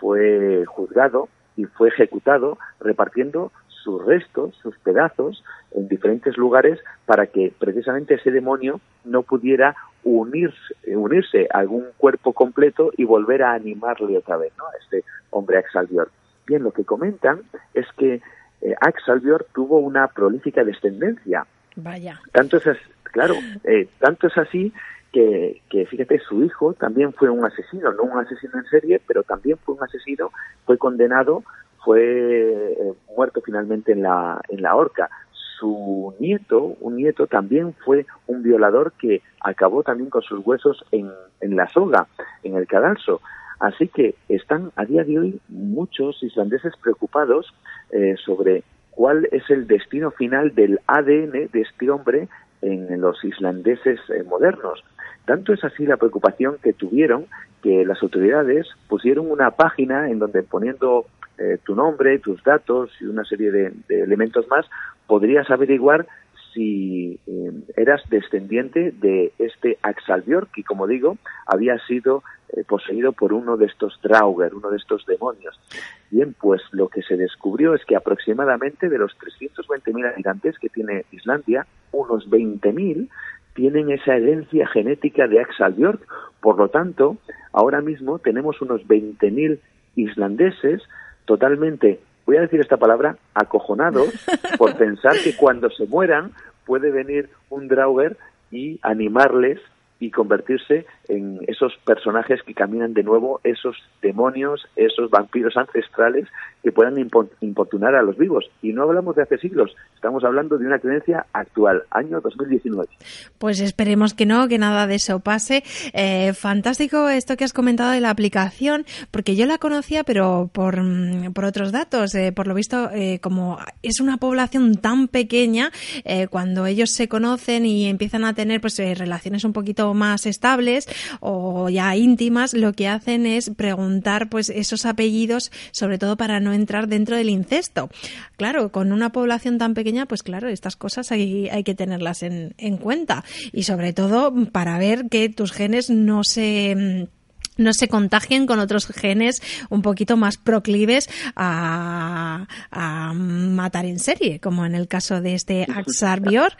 fue juzgado y fue ejecutado, repartiendo sus restos, sus pedazos, en diferentes lugares para que precisamente ese demonio no pudiera unirse, unirse a algún cuerpo completo y volver a animarle otra vez, ¿no? A este hombre Axel Björk. Bien, lo que comentan es que eh, Axel Björk tuvo una prolífica descendencia. Vaya. Tanto es, claro, eh, tanto es así que, que, fíjate, su hijo también fue un asesino, no un asesino en serie, pero también fue un asesino, fue condenado, fue eh, muerto finalmente en la, en la horca. Su nieto, un nieto también fue un violador que acabó también con sus huesos en, en la soga, en el cadalso. Así que están a día de hoy muchos islandeses preocupados eh, sobre cuál es el destino final del A D N de este hombre en los islandeses eh, modernos. Tanto es así la preocupación que tuvieron que las autoridades pusieron una página en donde, poniendo eh, tu nombre, tus datos y una serie de, de elementos más, podrías averiguar si eh, eras descendiente de este Axel Björk, que, como digo, había sido eh, poseído por uno de estos Draugr, uno de estos demonios. Bien, pues lo que se descubrió es que aproximadamente de los trescientos veinte mil habitantes que tiene Islandia, unos veinte mil tienen esa herencia genética de Axel Björk. Por lo tanto, ahora mismo tenemos unos veinte mil islandeses totalmente, voy a decir esta palabra, acojonados por pensar que cuando se mueran puede venir un Draugr y animarles y convertirse en esos personajes que caminan de nuevo, esos demonios, esos vampiros ancestrales que puedan importunar a los vivos. Y no hablamos de hace siglos, estamos hablando de una creencia actual, año dos mil diecinueve. Pues esperemos que no, que nada de eso pase. Eh, fantástico esto que has comentado de la aplicación, porque yo la conocía, pero por, por otros datos. Eh, por lo visto, eh, como es una población tan pequeña, eh, cuando ellos se conocen y empiezan a tener pues eh, relaciones un poquito más estables o ya íntimas, lo que hacen es preguntar pues esos apellidos, sobre todo para no entrar dentro del incesto. Claro, con una población tan pequeña, pues claro, estas cosas hay, hay que tenerlas en, en cuenta, y sobre todo para ver que tus genes no se no se contagien con otros genes un poquito más proclives a, a matar en serie, como en el caso de este Axel Björk.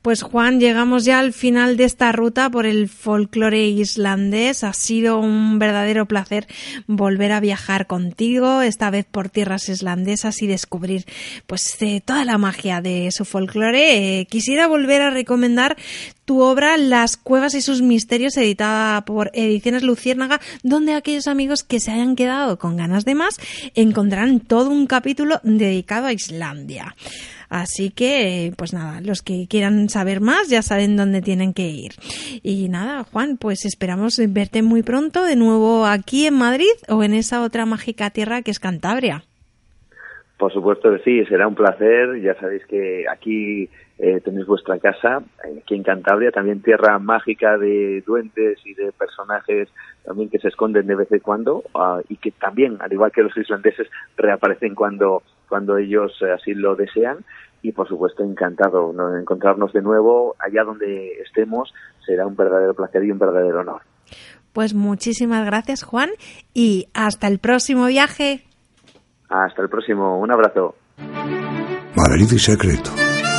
Pues Juan, llegamos ya al final de esta ruta por el folclore islandés. Ha sido un verdadero placer volver a viajar contigo, esta vez por tierras islandesas y descubrir pues eh, toda la magia de su folclore. Eh, quisiera volver a recomendar tu obra Las cuevas y sus misterios, editada por Ediciones Luciérnaga, donde aquellos amigos que se hayan quedado con ganas de más encontrarán todo un capítulo dedicado a Islandia. Así que, pues nada, los que quieran saber más ya saben dónde tienen que ir. Y nada, Juan, pues esperamos verte muy pronto de nuevo aquí en Madrid o en esa otra mágica tierra que es Cantabria. Por supuesto que sí, será un placer. Ya sabéis que aquí eh, tenéis vuestra casa, aquí en Cantabria, también tierra mágica de duendes y de personajes también que se esconden de vez en cuando uh, y que también, al igual que los islandeses, reaparecen cuando cuando ellos así lo desean. Y por supuesto encantado de encontrarnos de nuevo allá donde estemos. Será un verdadero placer y un verdadero honor. Pues muchísimas gracias, Juan, y hasta el próximo viaje. Hasta el próximo, un abrazo. Madrid y secreto.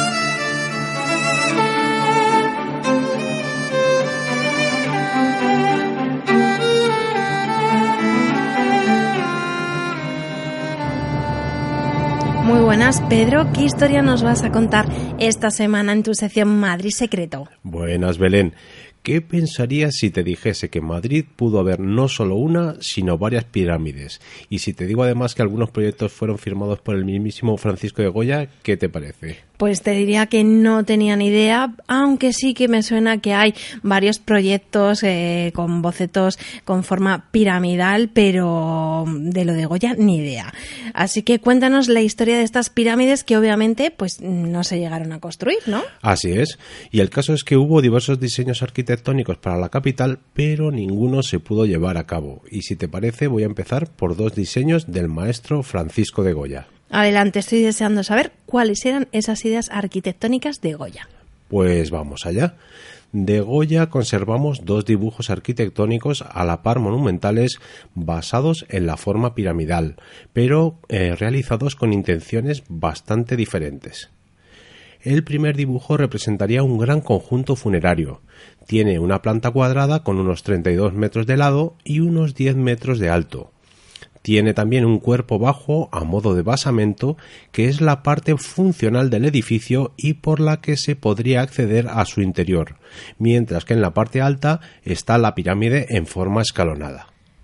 Muy buenas, Pedro. ¿Qué historia nos vas a contar esta semana en tu sección Madrid Secreto? Buenas, Belén. ¿Qué pensarías si te dijese que en Madrid pudo haber no solo una, sino varias pirámides? Y si te digo además que algunos proyectos fueron firmados por el mismísimo Francisco de Goya, ¿qué te parece? Pues te diría que no tenía ni idea, aunque sí que me suena que hay varios proyectos eh, con bocetos con forma piramidal, pero de lo de Goya ni idea. Así que cuéntanos la historia de estas pirámides que obviamente pues no se llegaron a construir, ¿no? Así es. Y el caso es que hubo diversos diseños arquitectónicos para la capital, pero ninguno se pudo llevar a cabo. Y si te parece, voy a empezar por dos diseños del maestro Francisco de Goya. Adelante, estoy deseando saber cuáles eran esas ideas arquitectónicas de Goya. Pues vamos allá. De Goya conservamos dos dibujos arquitectónicos a la par monumentales basados en la forma piramidal, pero eh, realizados con intenciones bastante diferentes. El primer dibujo representaría un gran conjunto funerario. Tiene una planta cuadrada con unos treinta y dos metros de lado y unos diez metros de alto. Tiene también un cuerpo bajo a modo de basamento, que es la parte funcional del edificio y por la que se podría acceder a su interior, mientras que en la parte alta está la pirámide en forma escalonada.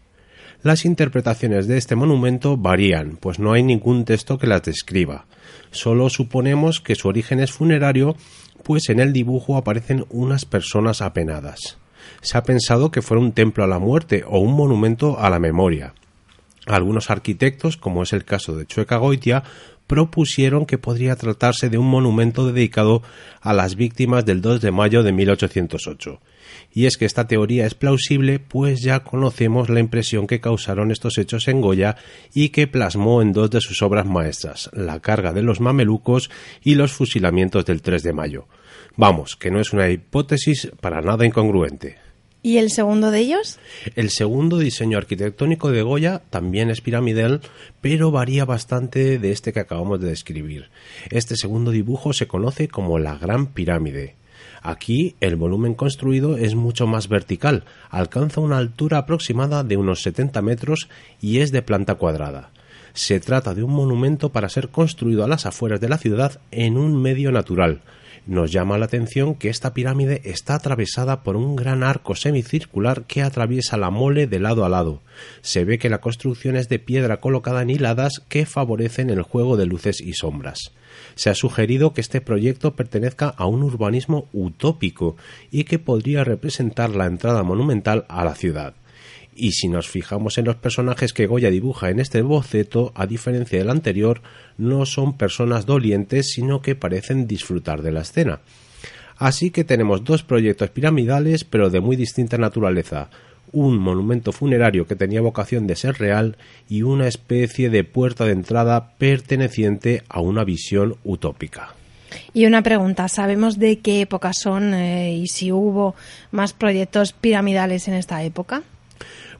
Las interpretaciones de este monumento varían, pues no hay ningún texto que las describa. Solo suponemos que su origen es funerario, pues en el dibujo aparecen unas personas apenadas. Se ha pensado que fuera un templo a la muerte o un monumento a la memoria. Algunos arquitectos, como es el caso de Chueca Goitia, propusieron que podría tratarse de un monumento dedicado a las víctimas del dos de mayo de mil ochocientos ocho. Y es que esta teoría es plausible, pues ya conocemos la impresión que causaron estos hechos en Goya y que plasmó en dos de sus obras maestras, La carga de los mamelucos y Los fusilamientos del tres de mayo. Vamos, que no es una hipótesis para nada incongruente. ¿Y el segundo de ellos? El segundo diseño arquitectónico de Goya también es piramidal, pero varía bastante de este que acabamos de describir. Este segundo dibujo se conoce como la Gran Pirámide. Aquí el volumen construido es mucho más vertical, alcanza una altura aproximada de unos setenta metros y es de planta cuadrada. Se trata de un monumento para ser construido a las afueras de la ciudad en un medio natural. Nos llama la atención que esta pirámide está atravesada por un gran arco semicircular que atraviesa la mole de lado a lado. Se ve que la construcción es de piedra colocada en hiladas que favorecen el juego de luces y sombras. Se ha sugerido que este proyecto pertenezca a un urbanismo utópico y que podría representar la entrada monumental a la ciudad. Y si nos fijamos en los personajes que Goya dibuja en este boceto, a diferencia del anterior, no son personas dolientes, sino que parecen disfrutar de la escena. Así que tenemos dos proyectos piramidales, pero de muy distinta naturaleza. Un monumento funerario que tenía vocación de ser real y una especie de puerta de entrada perteneciente a una visión utópica. Y una pregunta, ¿sabemos de qué época son eh, y si hubo más proyectos piramidales en esta época?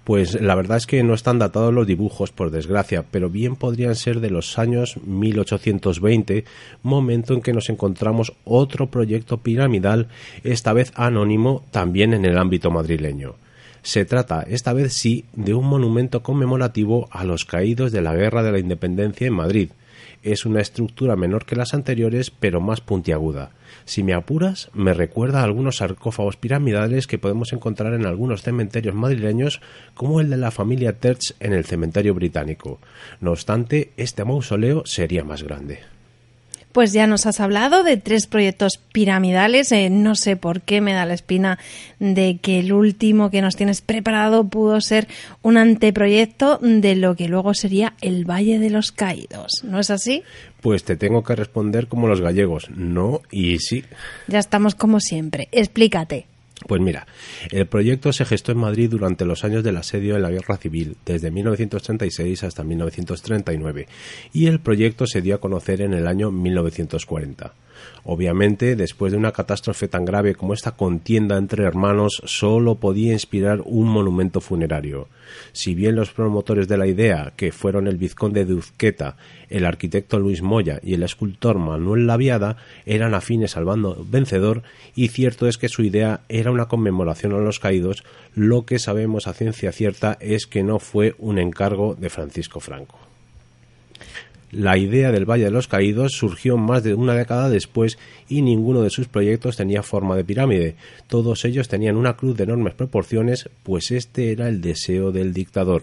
Pues la verdad es que no están datados los dibujos, por desgracia, pero bien podrían ser de los años mil ochocientos veinte, momento en que nos encontramos otro proyecto piramidal, esta vez anónimo, también en el ámbito madrileño. Se trata, esta vez sí, de un monumento conmemorativo a los caídos de la Guerra de la Independencia en Madrid. Es una estructura menor que las anteriores, pero más puntiaguda. Si me apuras, me recuerda a algunos sarcófagos piramidales que podemos encontrar en algunos cementerios madrileños, como el de la familia Terch en el cementerio británico. No obstante, este mausoleo sería más grande. Pues ya nos has hablado de tres proyectos piramidales. Eh, no sé por qué me da la espina de que el último que nos tienes preparado pudo ser un anteproyecto de lo que luego sería el Valle de los Caídos. ¿No es así? Pues te tengo que responder como los gallegos, no y sí. Ya estamos como siempre. Explícate. Pues mira, el proyecto se gestó en Madrid durante los años del asedio en la Guerra Civil, desde mil novecientos treinta y seis hasta mil novecientos treinta y nueve, y el proyecto se dio a conocer en el año mil novecientos cuarenta. Obviamente, después de una catástrofe tan grave como esta contienda entre hermanos, solo podía inspirar un monumento funerario. Si bien los promotores de la idea, que fueron el vizconde de Uzqueta, el arquitecto Luis Moya y el escultor Manuel Laviada, eran afines al bando vencedor, y cierto es que su idea era una conmemoración a los caídos, lo que sabemos a ciencia cierta es que no fue un encargo de Francisco Franco. La idea del Valle de los Caídos surgió más de una década después y ninguno de sus proyectos tenía forma de pirámide. Todos ellos tenían una cruz de enormes proporciones, pues este era el deseo del dictador.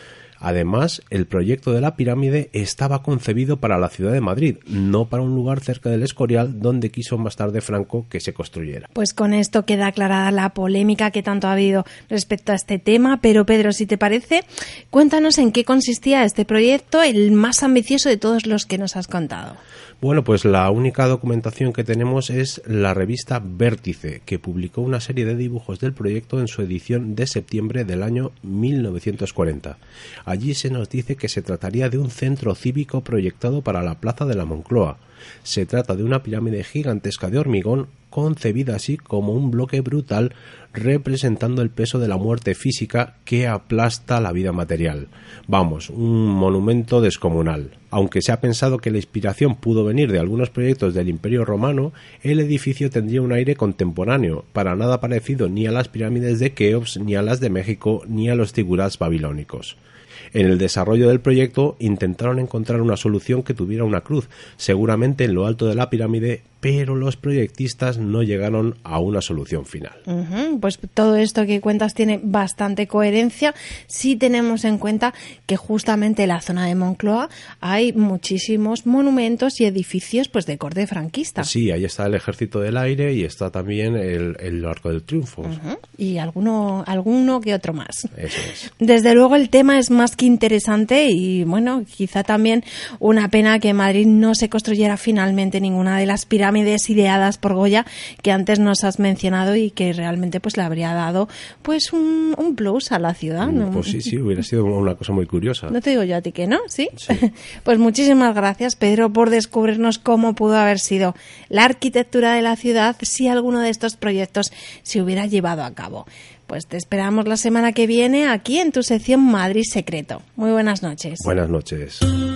Además, el proyecto de la pirámide estaba concebido para la ciudad de Madrid, no para un lugar cerca del Escorial, donde quiso más tarde Franco que se construyera. Pues con esto queda aclarada la polémica que tanto ha habido respecto a este tema, pero Pedro, si te parece, cuéntanos en qué consistía este proyecto, el más ambicioso de todos los que nos has contado. Bueno, pues la única documentación que tenemos es la revista Vértice, que publicó una serie de dibujos del proyecto en su edición de septiembre del año mil novecientos cuarenta. Allí se nos dice que se trataría de un centro cívico proyectado para la plaza de la Moncloa. Se trata de una pirámide gigantesca de hormigón, concebida así como un bloque brutal representando el peso de la muerte física que aplasta la vida material. Vamos, un monumento descomunal. Aunque se ha pensado que la inspiración pudo venir de algunos proyectos del Imperio Romano, el edificio tendría un aire contemporáneo, para nada parecido ni a las pirámides de Keops, ni a las de México, ni a los zigurats babilónicos. En el desarrollo del proyecto intentaron encontrar una solución que tuviera una cruz, seguramente en lo alto de la pirámide, pero los proyectistas no llegaron a una solución final. Uh-huh. Pues todo esto que cuentas tiene bastante coherencia si tenemos en cuenta que justamente en la zona de Moncloa hay muchísimos monumentos y edificios pues de corte franquista. Sí, ahí está el Ejército del Aire y está también el, el Arco del Triunfo. Uh-huh. Y alguno, alguno que otro más. Eso es. Desde luego el tema es más que interesante y bueno, quizá también una pena que en Madrid no se construyera finalmente ninguna de las pirámides ideadas por Goya que antes nos has mencionado y que realmente pues le habría dado pues un, un plus a la ciudad, ¿no? Pues sí, sí, hubiera sido una cosa muy curiosa. No te digo yo a ti que no, ¿sí? Sí. Pues muchísimas gracias, Pedro, por descubrirnos cómo pudo haber sido la arquitectura de la ciudad si alguno de estos proyectos se hubiera llevado a cabo. Pues te esperamos la semana que viene aquí en tu sección Madrid Secreto. Muy buenas noches. Buenas noches.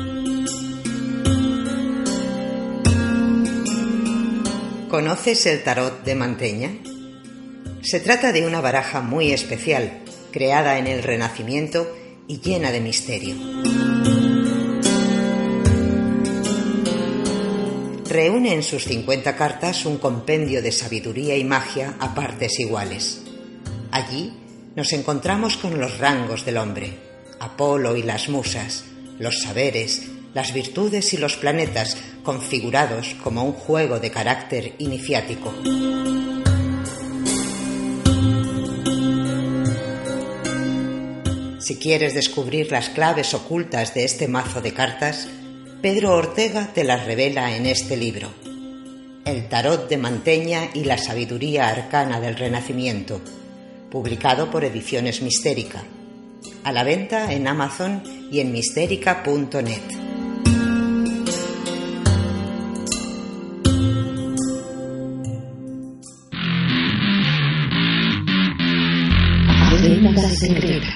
¿Conoces el tarot de Manteña? Se trata de una baraja muy especial, creada en el Renacimiento y llena de misterio. Reúne en sus cincuenta cartas un compendio de sabiduría y magia a partes iguales. Allí nos encontramos con los rangos del hombre, Apolo y las musas, los saberes, las virtudes y los planetas configurados como un juego de carácter iniciático. Si quieres descubrir las claves ocultas de este mazo de cartas, Pedro Ortega te las revela en este libro, El tarot de Manteña y la sabiduría arcana del Renacimiento, publicado por Ediciones Mistérica, a la venta en Amazon y en mistérica punto net. Agenda secreta.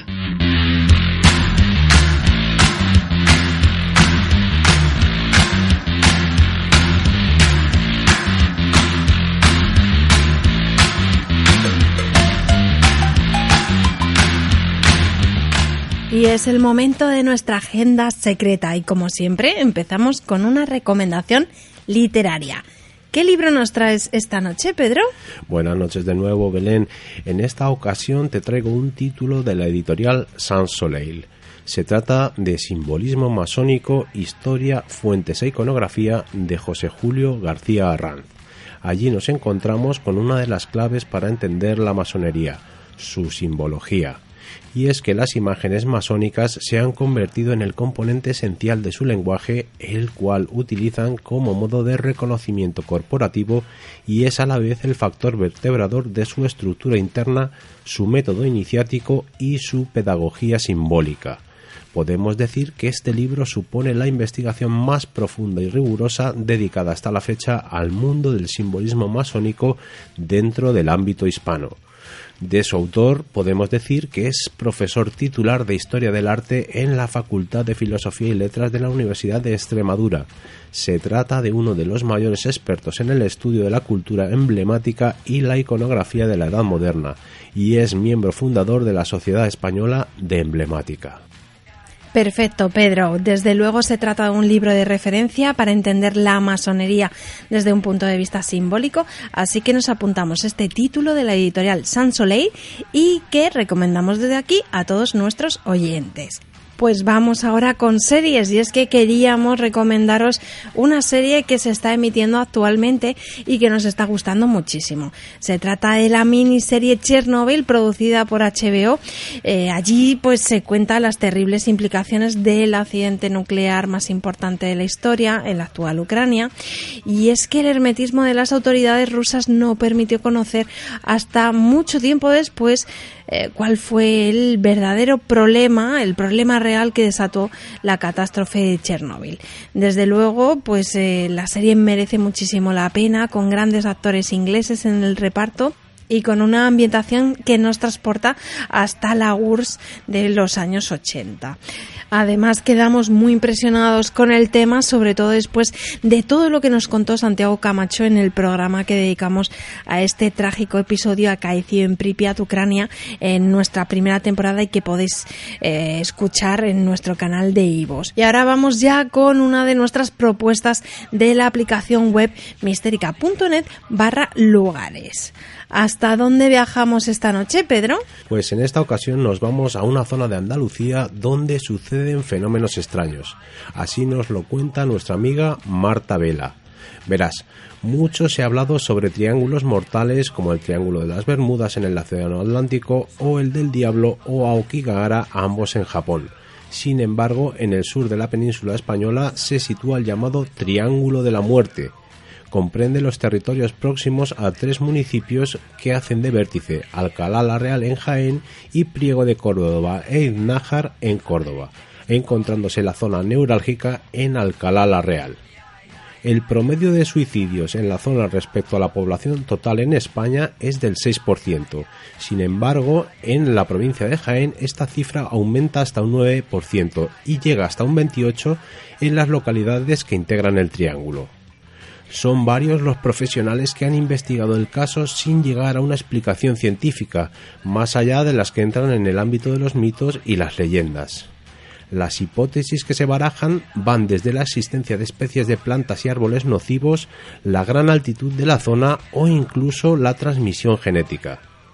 Y es el momento de nuestra agenda secreta y, como siempre, empezamos con una recomendación literaria. ¿Qué libro nos traes esta noche, Pedro? Buenas noches de nuevo, Belén. En esta ocasión te traigo un título de la editorial Sans Soleil. Se trata de Simbolismo masónico, historia, fuentes e iconografía de José Julio García Arranz. Allí nos encontramos con una de las claves para entender la masonería, su simbología. Y es que las imágenes masónicas se han convertido en el componente esencial de su lenguaje, el cual utilizan como modo de reconocimiento corporativo y es a la vez el factor vertebrador de su estructura interna, su método iniciático y su pedagogía simbólica. Podemos decir que este libro supone la investigación más profunda y rigurosa dedicada hasta la fecha al mundo del simbolismo masónico dentro del ámbito hispano. De su autor podemos decir que es profesor titular de Historia del Arte en la Facultad de Filosofía y Letras de la Universidad de Extremadura. Se trata de uno de los mayores expertos en el estudio de la cultura emblemática y la iconografía de la Edad Moderna, y es miembro fundador de la Sociedad Española de Emblemática. Perfecto, Pedro. Desde luego se trata de un libro de referencia para entender la masonería desde un punto de vista simbólico, así que nos apuntamos este título de la editorial Sans Soleil y que recomendamos desde aquí a todos nuestros oyentes. Pues vamos ahora con series, y es que queríamos recomendaros una serie que se está emitiendo actualmente y que nos está gustando muchísimo. Se trata de la miniserie Chernobyl, producida por H B O. Eh, allí pues se cuentan las terribles implicaciones del accidente nuclear más importante de la historia en la actual Ucrania, y es que el hermetismo de las autoridades rusas no permitió conocer hasta mucho tiempo después eh, cuál fue el verdadero problema, el problema real que desató la catástrofe de Chernobyl. Desde luego, pues eh, la serie merece muchísimo la pena, con grandes actores ingleses en el reparto y con una ambientación que nos transporta hasta la U R S S de los años ochenta. Además, quedamos muy impresionados con el tema, sobre todo después de todo lo que nos contó Santiago Camacho en el programa que dedicamos a este trágico episodio acaecido en Pripyat, Ucrania, en nuestra primera temporada y que podéis eh, escuchar en nuestro canal de iVoox. Y ahora vamos ya con una de nuestras propuestas de la aplicación web mistérica punto net barra lugares. ¿Hasta dónde viajamos esta noche, Pedro? Pues en esta ocasión nos vamos a una zona de Andalucía donde suceden fenómenos extraños. Así nos lo cuenta nuestra amiga Marta Vela. Verás, mucho se ha hablado sobre triángulos mortales como el Triángulo de las Bermudas en el Océano Atlántico o el del Diablo o Aokigahara, ambos en Japón. Sin embargo, en el sur de la península española se sitúa el llamado Triángulo de la Muerte. Comprende los territorios próximos a tres municipios que hacen de vértice: Alcalá la Real en Jaén y Priego de Córdoba e Iznájar en Córdoba, encontrándose la zona neurálgica en Alcalá la Real. El promedio de suicidios en la zona respecto a la población total en España es del seis por ciento. Sin embargo, en la provincia de Jaén esta cifra aumenta hasta un nueve por ciento y llega hasta un veintiocho por ciento en las localidades que integran el triángulo. Son varios los profesionales que han investigado el caso sin llegar a una explicación científica, más allá de las que entran en el ámbito de los mitos y las leyendas. Las hipótesis que se barajan van desde la existencia de especies de plantas y árboles nocivos, la gran altitud de la zona o incluso la transmisión genética.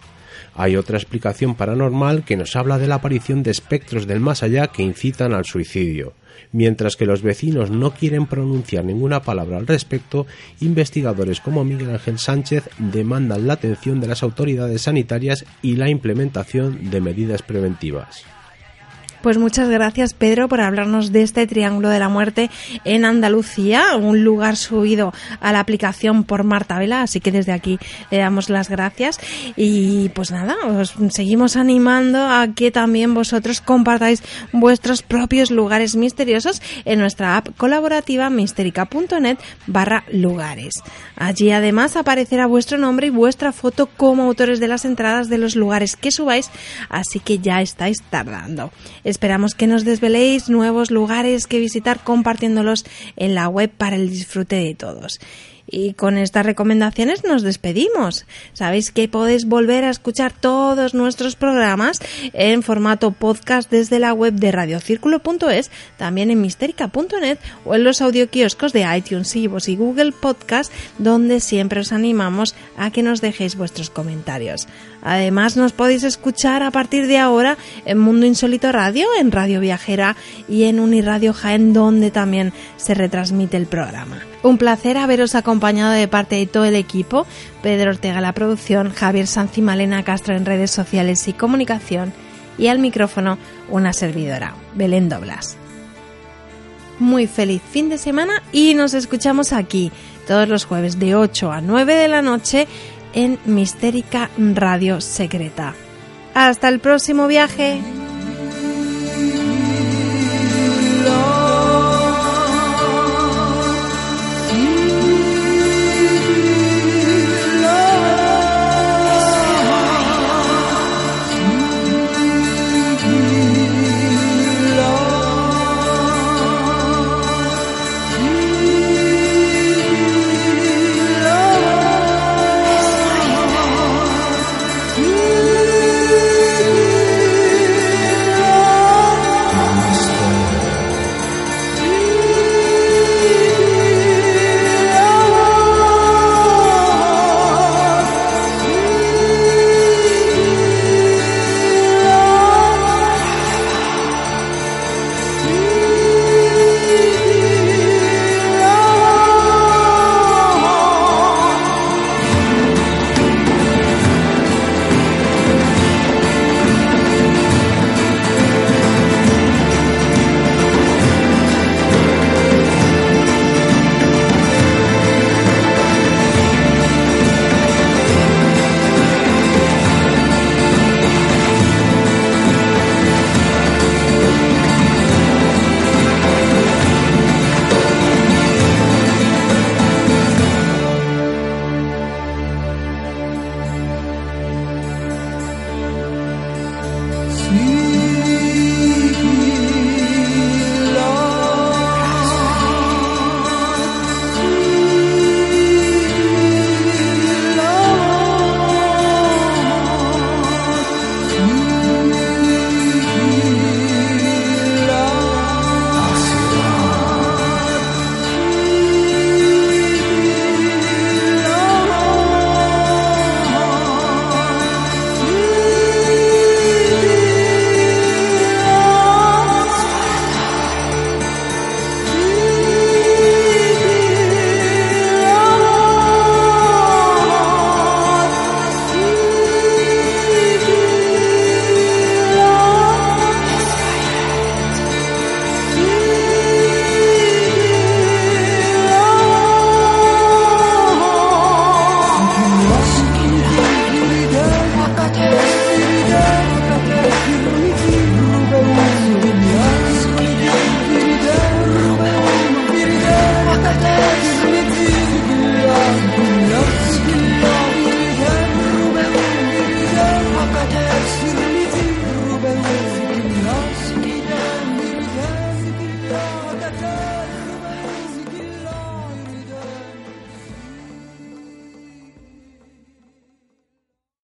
Hay otra explicación paranormal que nos habla de la aparición de espectros del más allá que incitan al suicidio. Mientras que los vecinos no quieren pronunciar ninguna palabra al respecto, investigadores como Miguel Ángel Sánchez demandan la atención de las autoridades sanitarias y la implementación de medidas preventivas. Pues muchas gracias, Pedro, por hablarnos de este Triángulo de la Muerte en Andalucía, un lugar subido a la aplicación por Marta Vela, así que desde aquí le damos las gracias. Y pues nada, os seguimos animando a que también vosotros compartáis vuestros propios lugares misteriosos en nuestra app colaborativa misterica.net barra lugares. Allí además aparecerá vuestro nombre y vuestra foto como autores de las entradas de los lugares que subáis, así que ya estáis tardando. Esperamos que nos desveléis nuevos lugares que visitar compartiéndolos en la web para el disfrute de todos. Y con estas recomendaciones nos despedimos. Sabéis que podéis volver a escuchar todos nuestros programas en formato podcast desde la web de radiocírculo punto es, también en misterica punto net o en los audioquioscos de iTunes, iVoox y Google Podcast, donde siempre os animamos a que nos dejéis vuestros comentarios. Además, nos podéis escuchar a partir de ahora en Mundo Insólito Radio, en Radio Viajera y en Uniradio Jaén, donde también se retransmite el programa. Un placer haberos acompañado de parte de todo el equipo: Pedro Ortega en la producción, Javier Sanz y Malena Castro en redes sociales y comunicación, y al micrófono una servidora, Belén Doblas. Muy feliz fin de semana y nos escuchamos aquí todos los jueves de ocho a nueve de la noche en Mistérica Radio Secreta. ¡Hasta el próximo viaje!